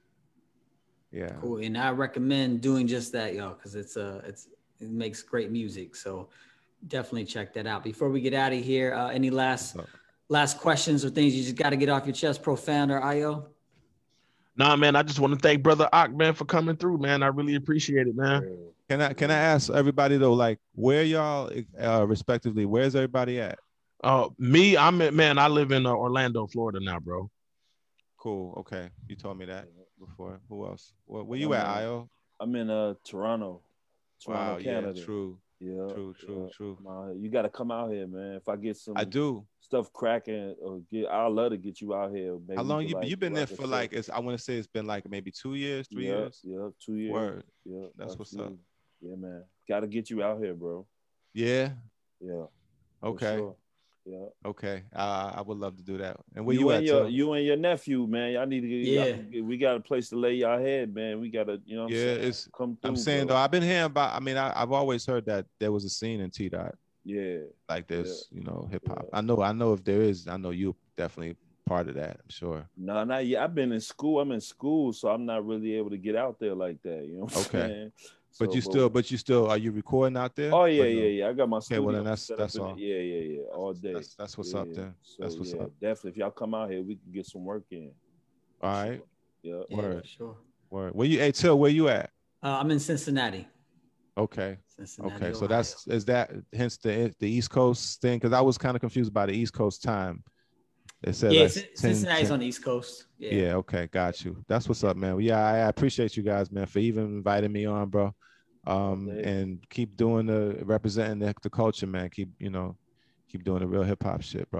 Yeah. Cool. And I recommend doing just that, y'all, because it's uh it's it makes great music. So definitely check that out. Before we get out of here, uh, any last So, last questions or things you just got to get off your chest, Profound or Io? Nah, man, I just want to thank Brother Ak, man, for coming through, man. I really appreciate it, man. can I can I ask everybody though, like where y'all uh, respectively, where's everybody at? Uh, me, I'm at, man, I live in uh, Orlando, Florida now, bro. Cool. Okay. You told me that before. Who else? Where, where you at, Io? I'm in uh Toronto, Toronto, Wow. Canada. Yeah. True. Yeah, True. True. yeah. True. Come out here. You got to come out here, man. If I get some I do. stuff cracking, or get, I'd love to get you out here. Maybe How we long could, you like, you been there rock a for? show. Like it's I want to say it's been like maybe two years, three yeah, years. Yeah, two years. Word. Yeah, That's what's up. absolutely. Yeah, man. Got to get you out here, bro. Yeah. Yeah. for Okay. sure. Yeah. Okay. Uh, I would love to do that. And where You, you, and at? your Till? you and your nephew, man. Y'all need to get. Yeah. y'all- we got a place to lay y'all head, man. We got to, you know. What Yeah, I'm saying? it's- come through. I'm saying bro. though, I've been hearing about. I mean, I, I've always heard that there was a scene in T Dot Yeah. like this, you know, hip hop. Yeah. I know, I know if there is, I know you definitely part of that. I'm sure. No, not yet. I've been in school. I'm in school, so I'm not really able to get out there like that. You know what I'm Okay. saying? But So, you still, but you still, are you recording out there? Oh yeah, Or no? yeah, yeah. I got my Okay, studio. well then that's set up that's in all. it. Yeah, yeah, yeah. All day. That's that's what's Yeah, up then. So, That's what's yeah, up. definitely. If y'all come out here, we can get some work in. All right. Yeah. Yeah, Word. for sure. Word. Where you? Hey, Till, where you at? Uh, I'm in Cincinnati. Okay. Cincinnati, Okay. So Ohio. that's is that hence the the East Coast thing? Because I was kind of confused by the East Coast time. It said yeah. like Cin- ten, Cincinnati's ten on the East Coast. Yeah. Yeah, okay, got you. That's what's up, man. Well, yeah, I, I appreciate you guys, man, for even inviting me on, bro. Um, Okay. and keep doing the representing the, the culture, man. Keep you know, keep doing the real hip hop shit, bro.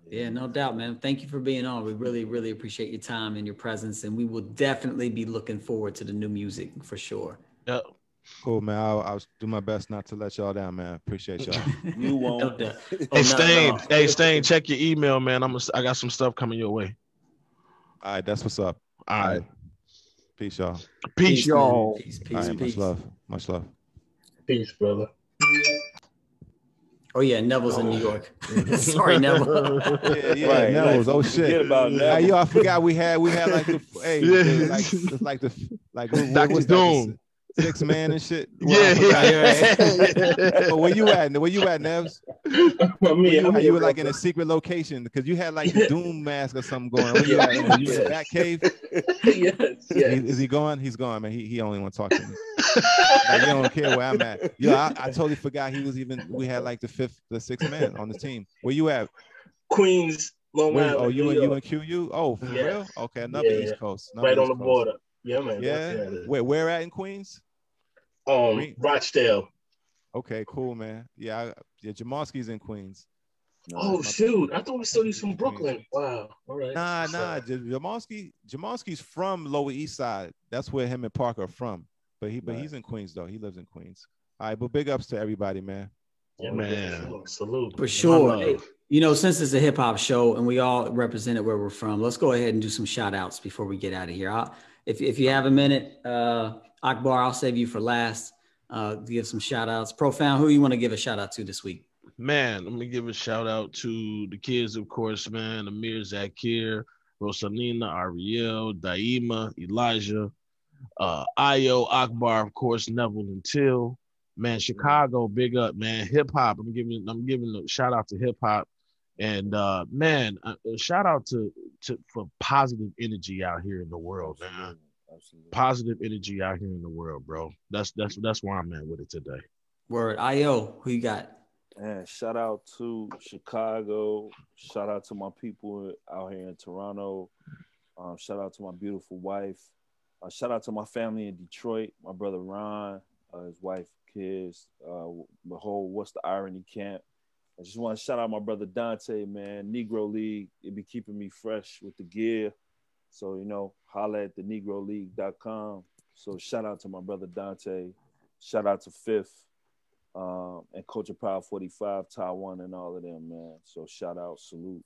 Yeah, no doubt, man. Thank you for being on. We really, really appreciate your time and your presence, and we will definitely be looking forward to the new music for sure. Yeah. Cool, man. I'll, I'll do my best not to let y'all down, man. Appreciate y'all. You won't. No, Hey, no, Stain. no. Hey, Stain. Check your email, man. I'm. A, I got some stuff coming your way. All right, that's what's up. All right. Peace, y'all. Peace, Peace, man. y'all. Peace, All peace, right, peace. much love. Much love. Peace, brother. Oh yeah, Neville's in New York. Sorry, Neville. Yeah, yeah, Right, Neville's. like, oh forget shit. about Hey, Neville. yo, I forgot we had we had like the hey, Yeah. the, like it's like the like what, what Doctor was that? Doom. The six man and shit. Well, I Yeah, forgot. yeah. But where you at? Where you at, Nevs? Where Me, you, I'm are here, you were like in brother. a secret location because you had like the Doom mask or something going on. Where you at? In the, you in the Bat Cave? yes, Is yes. he, is he gone? He's gone, man. He he only want to talk to me. Like you don't care where I'm at. Yo, I, I totally forgot he was even. We had like the fifth, the sixth man on the team. Where you at? Queens, Long Where, Island. oh, you New and you York. and Q U? Oh, for Yes. real? Okay, another Yeah, East Coast. Another right on East the Coast. border. Yeah, man. Yeah. Definitely. Where where at in Queens? Um, Green- Rochdale. Okay, cool, man. Yeah, I, yeah. Jamalski's in Queens. Oh my- shoot! I thought we saw he's from Queens. Brooklyn. Wow. All right. Nah, What's nah. up? J- Jamalski, Jamalski's from Lower East Side. That's where him and Parker are from. But he, but Right. he's in Queens though. He lives in Queens. All right, but big ups to everybody, man. Yeah, Man. man. Salute. For sure. love. Hey, you know, since it's a hip hop show and we all represented where we're from, let's go ahead and do some shout outs before we get out of here. I'll, if, if you have a minute, uh, Akbar, I'll save you for last. Uh, give some shout outs. Profound, who you want to give a shout out to this week? Man, let me give a shout out to the kids, of course, man. Amir, Zakir, Rosalina, Ariel, Daima, Elijah, uh, Ayo, Akbar, of course, Neville and Till. Man, Chicago, big up, man. Hip hop. I'm giving I'm giving a shout out to hip hop. And uh, man, a, a shout out to, to for positive energy out here in the world, man. Absolutely. Absolutely. Positive energy out here in the world, bro. That's that's that's where I'm at with it today. Word. Io, who you got? Man, shout out to Chicago. Shout out to my people out here in Toronto. Um, shout out to my beautiful wife. Uh, shout out to my family in Detroit. My brother Ron, uh, his wife, kids, uh, the whole What's the Irony camp. I just want to shout out my brother Dante, man. Negro League. It be keeping me fresh with the gear. So, you know, holla at the negro league dot com. So shout out to my brother Dante. Shout out to Fifth. Um, and Culture Power forty-five, Taiwan, and all of them, man. So shout out, salute.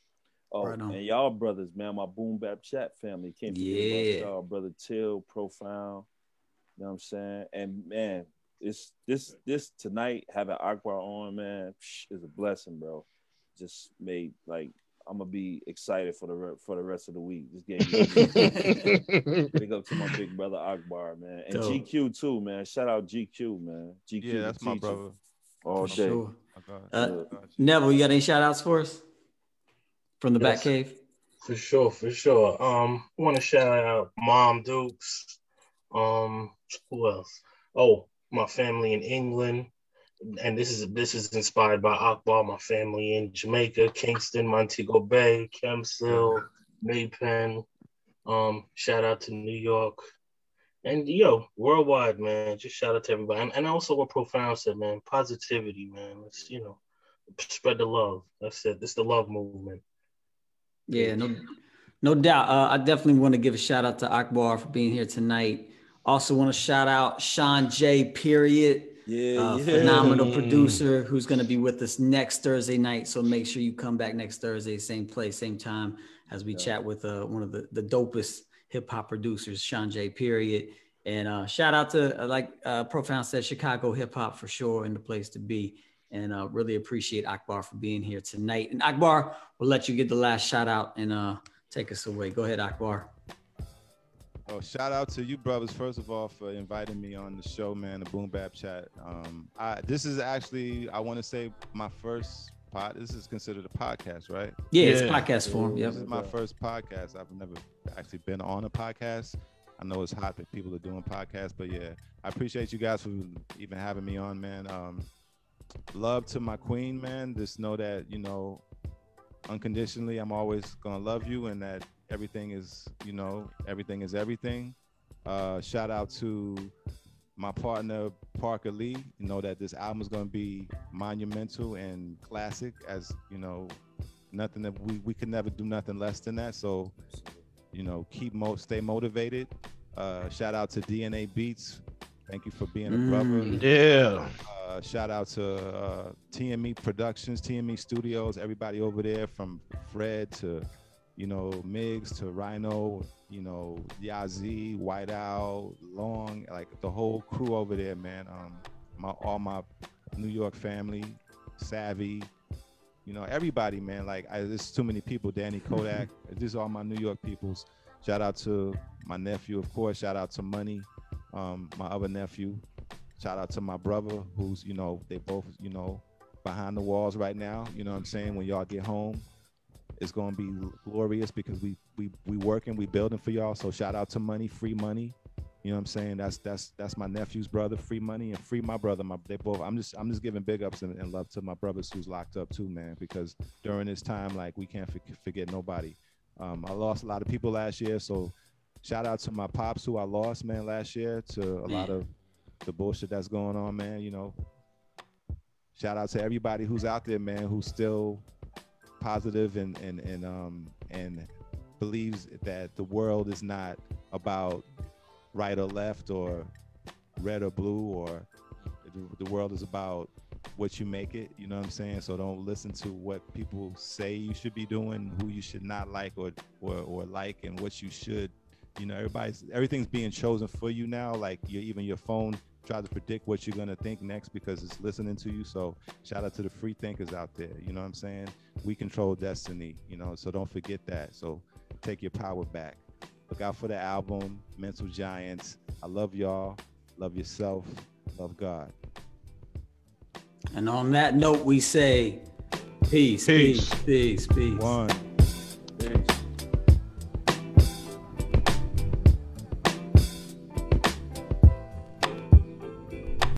Oh, Right on. and y'all brothers, man, my Boom Bap Chat family. Can't forget Yeah. about y'all, brother Till, Profound. You know what I'm saying? And man, it's this this tonight having Akbar on, man, psh, is a blessing, bro. Just made like I'm gonna be excited for the re- for the rest of the week. This game. Big up to my big brother Akbar, man, and Dope. G Q too, man. Shout out G Q, man. G Q, Yeah, the that's my teacher, brother. all For day. sure. I got- Uh, I got you. Neville, you got any shout outs for us from the Yes. Batcave? For sure, for sure. Um, I want to shout out Mom Dukes. Um, who else? Oh, my family in England, and this is this is inspired by Akbar. My family in Jamaica, Kingston, Montego Bay, Kempsville, Maypen. Um, shout out to New York, and yo, worldwide, man. Just shout out to everybody, and, and also what Profound said, man. Positivity, man. Let's you know, spread the love. That's it. It's the love movement. Yeah, no, no doubt. Uh, I definitely want to give a shout out to Akbar for being here tonight. Also want to shout out Sean J. Period, Yeah, uh, yeah. phenomenal Mm. producer who's going to be with us next Thursday night. So make sure you come back next Thursday, same place, same time, as we Yeah. chat with uh, one of the, the dopest hip hop producers, Sean J. Period. And uh, shout out to, uh, like uh, Profound said, Chicago hip hop for sure, and the place to be. And uh, really appreciate Akbar for being here tonight. And Akbar, we'll let you get the last shout out and uh, take us away. Go ahead, Akbar. Oh, shout out to you brothers, first of all, for inviting me on the show, man, the Boom Bap Chat. Um, I, this is actually, I want to say, my first pod. This is considered a podcast, right? Yeah, it's Yeah. podcast form. Yep. This is my first podcast. I've never actually been on a podcast. I know it's hot that people are doing podcasts, but yeah, I appreciate you guys for even having me on, man. Um, love to my queen, man. Just know that, you know, unconditionally, I'm always gonna love you, and that everything is, you know, everything is everything. Uh, shout out to my partner Parker Lee. You know that this album is gonna be monumental and classic, as you know, nothing that we we could never do nothing less than that. So, you know, keep mo stay motivated. Uh, shout out to D N A Beats. Thank you for being a brother. Mm, yeah. Uh, shout out to uh, T M E Productions, T M E Studios, everybody over there from Fred to, you know, Miggs to Rhino, you know, Yazzie, White Owl, Long, like the whole crew over there, man. Um, my all my New York family, Savvy, you know, everybody, man. Like, I, there's too many people. Danny Kodak, these are all my New York peoples. Shout out to my nephew, of course. Shout out to Money, um, my other nephew. Shout out to my brother, who's, you know, they both, you know, behind the walls right now. You know what I'm saying? When y'all get home, it's gonna be glorious because we we we working, we building for y'all. So shout out to Money, Free Money. You know what I'm saying? That's that's that's my nephew's brother, Free Money, and free my brother. My they both. I'm just I'm just giving big ups and, and love to my brothers who's locked up too, man. Because during this time, like, we can't forget nobody. Um, I lost a lot of people last year, so shout out to my pops who I lost, man, last year, to a lot of the bullshit that's going on, man. You know, shout out to everybody who's out there, man, who's still positive and and and um and believes that the world is not about right or left or red or blue, or the, the world is about what you make it. You know what I'm saying? So don't listen to what people say you should be doing, who you should not like or or, or like, and what you should. You know, everybody's everything's being chosen for you now. Like, your even your phone tries to predict what you're gonna think next because it's listening to you. So shout out to the free thinkers out there. You know what I'm saying? We control destiny. You know, so don't forget that. So take your power back. Look out for the album, Mental Giants. I love y'all. Love yourself. Love God. And on that note, we say peace, peace, Peace. peace, peace. One.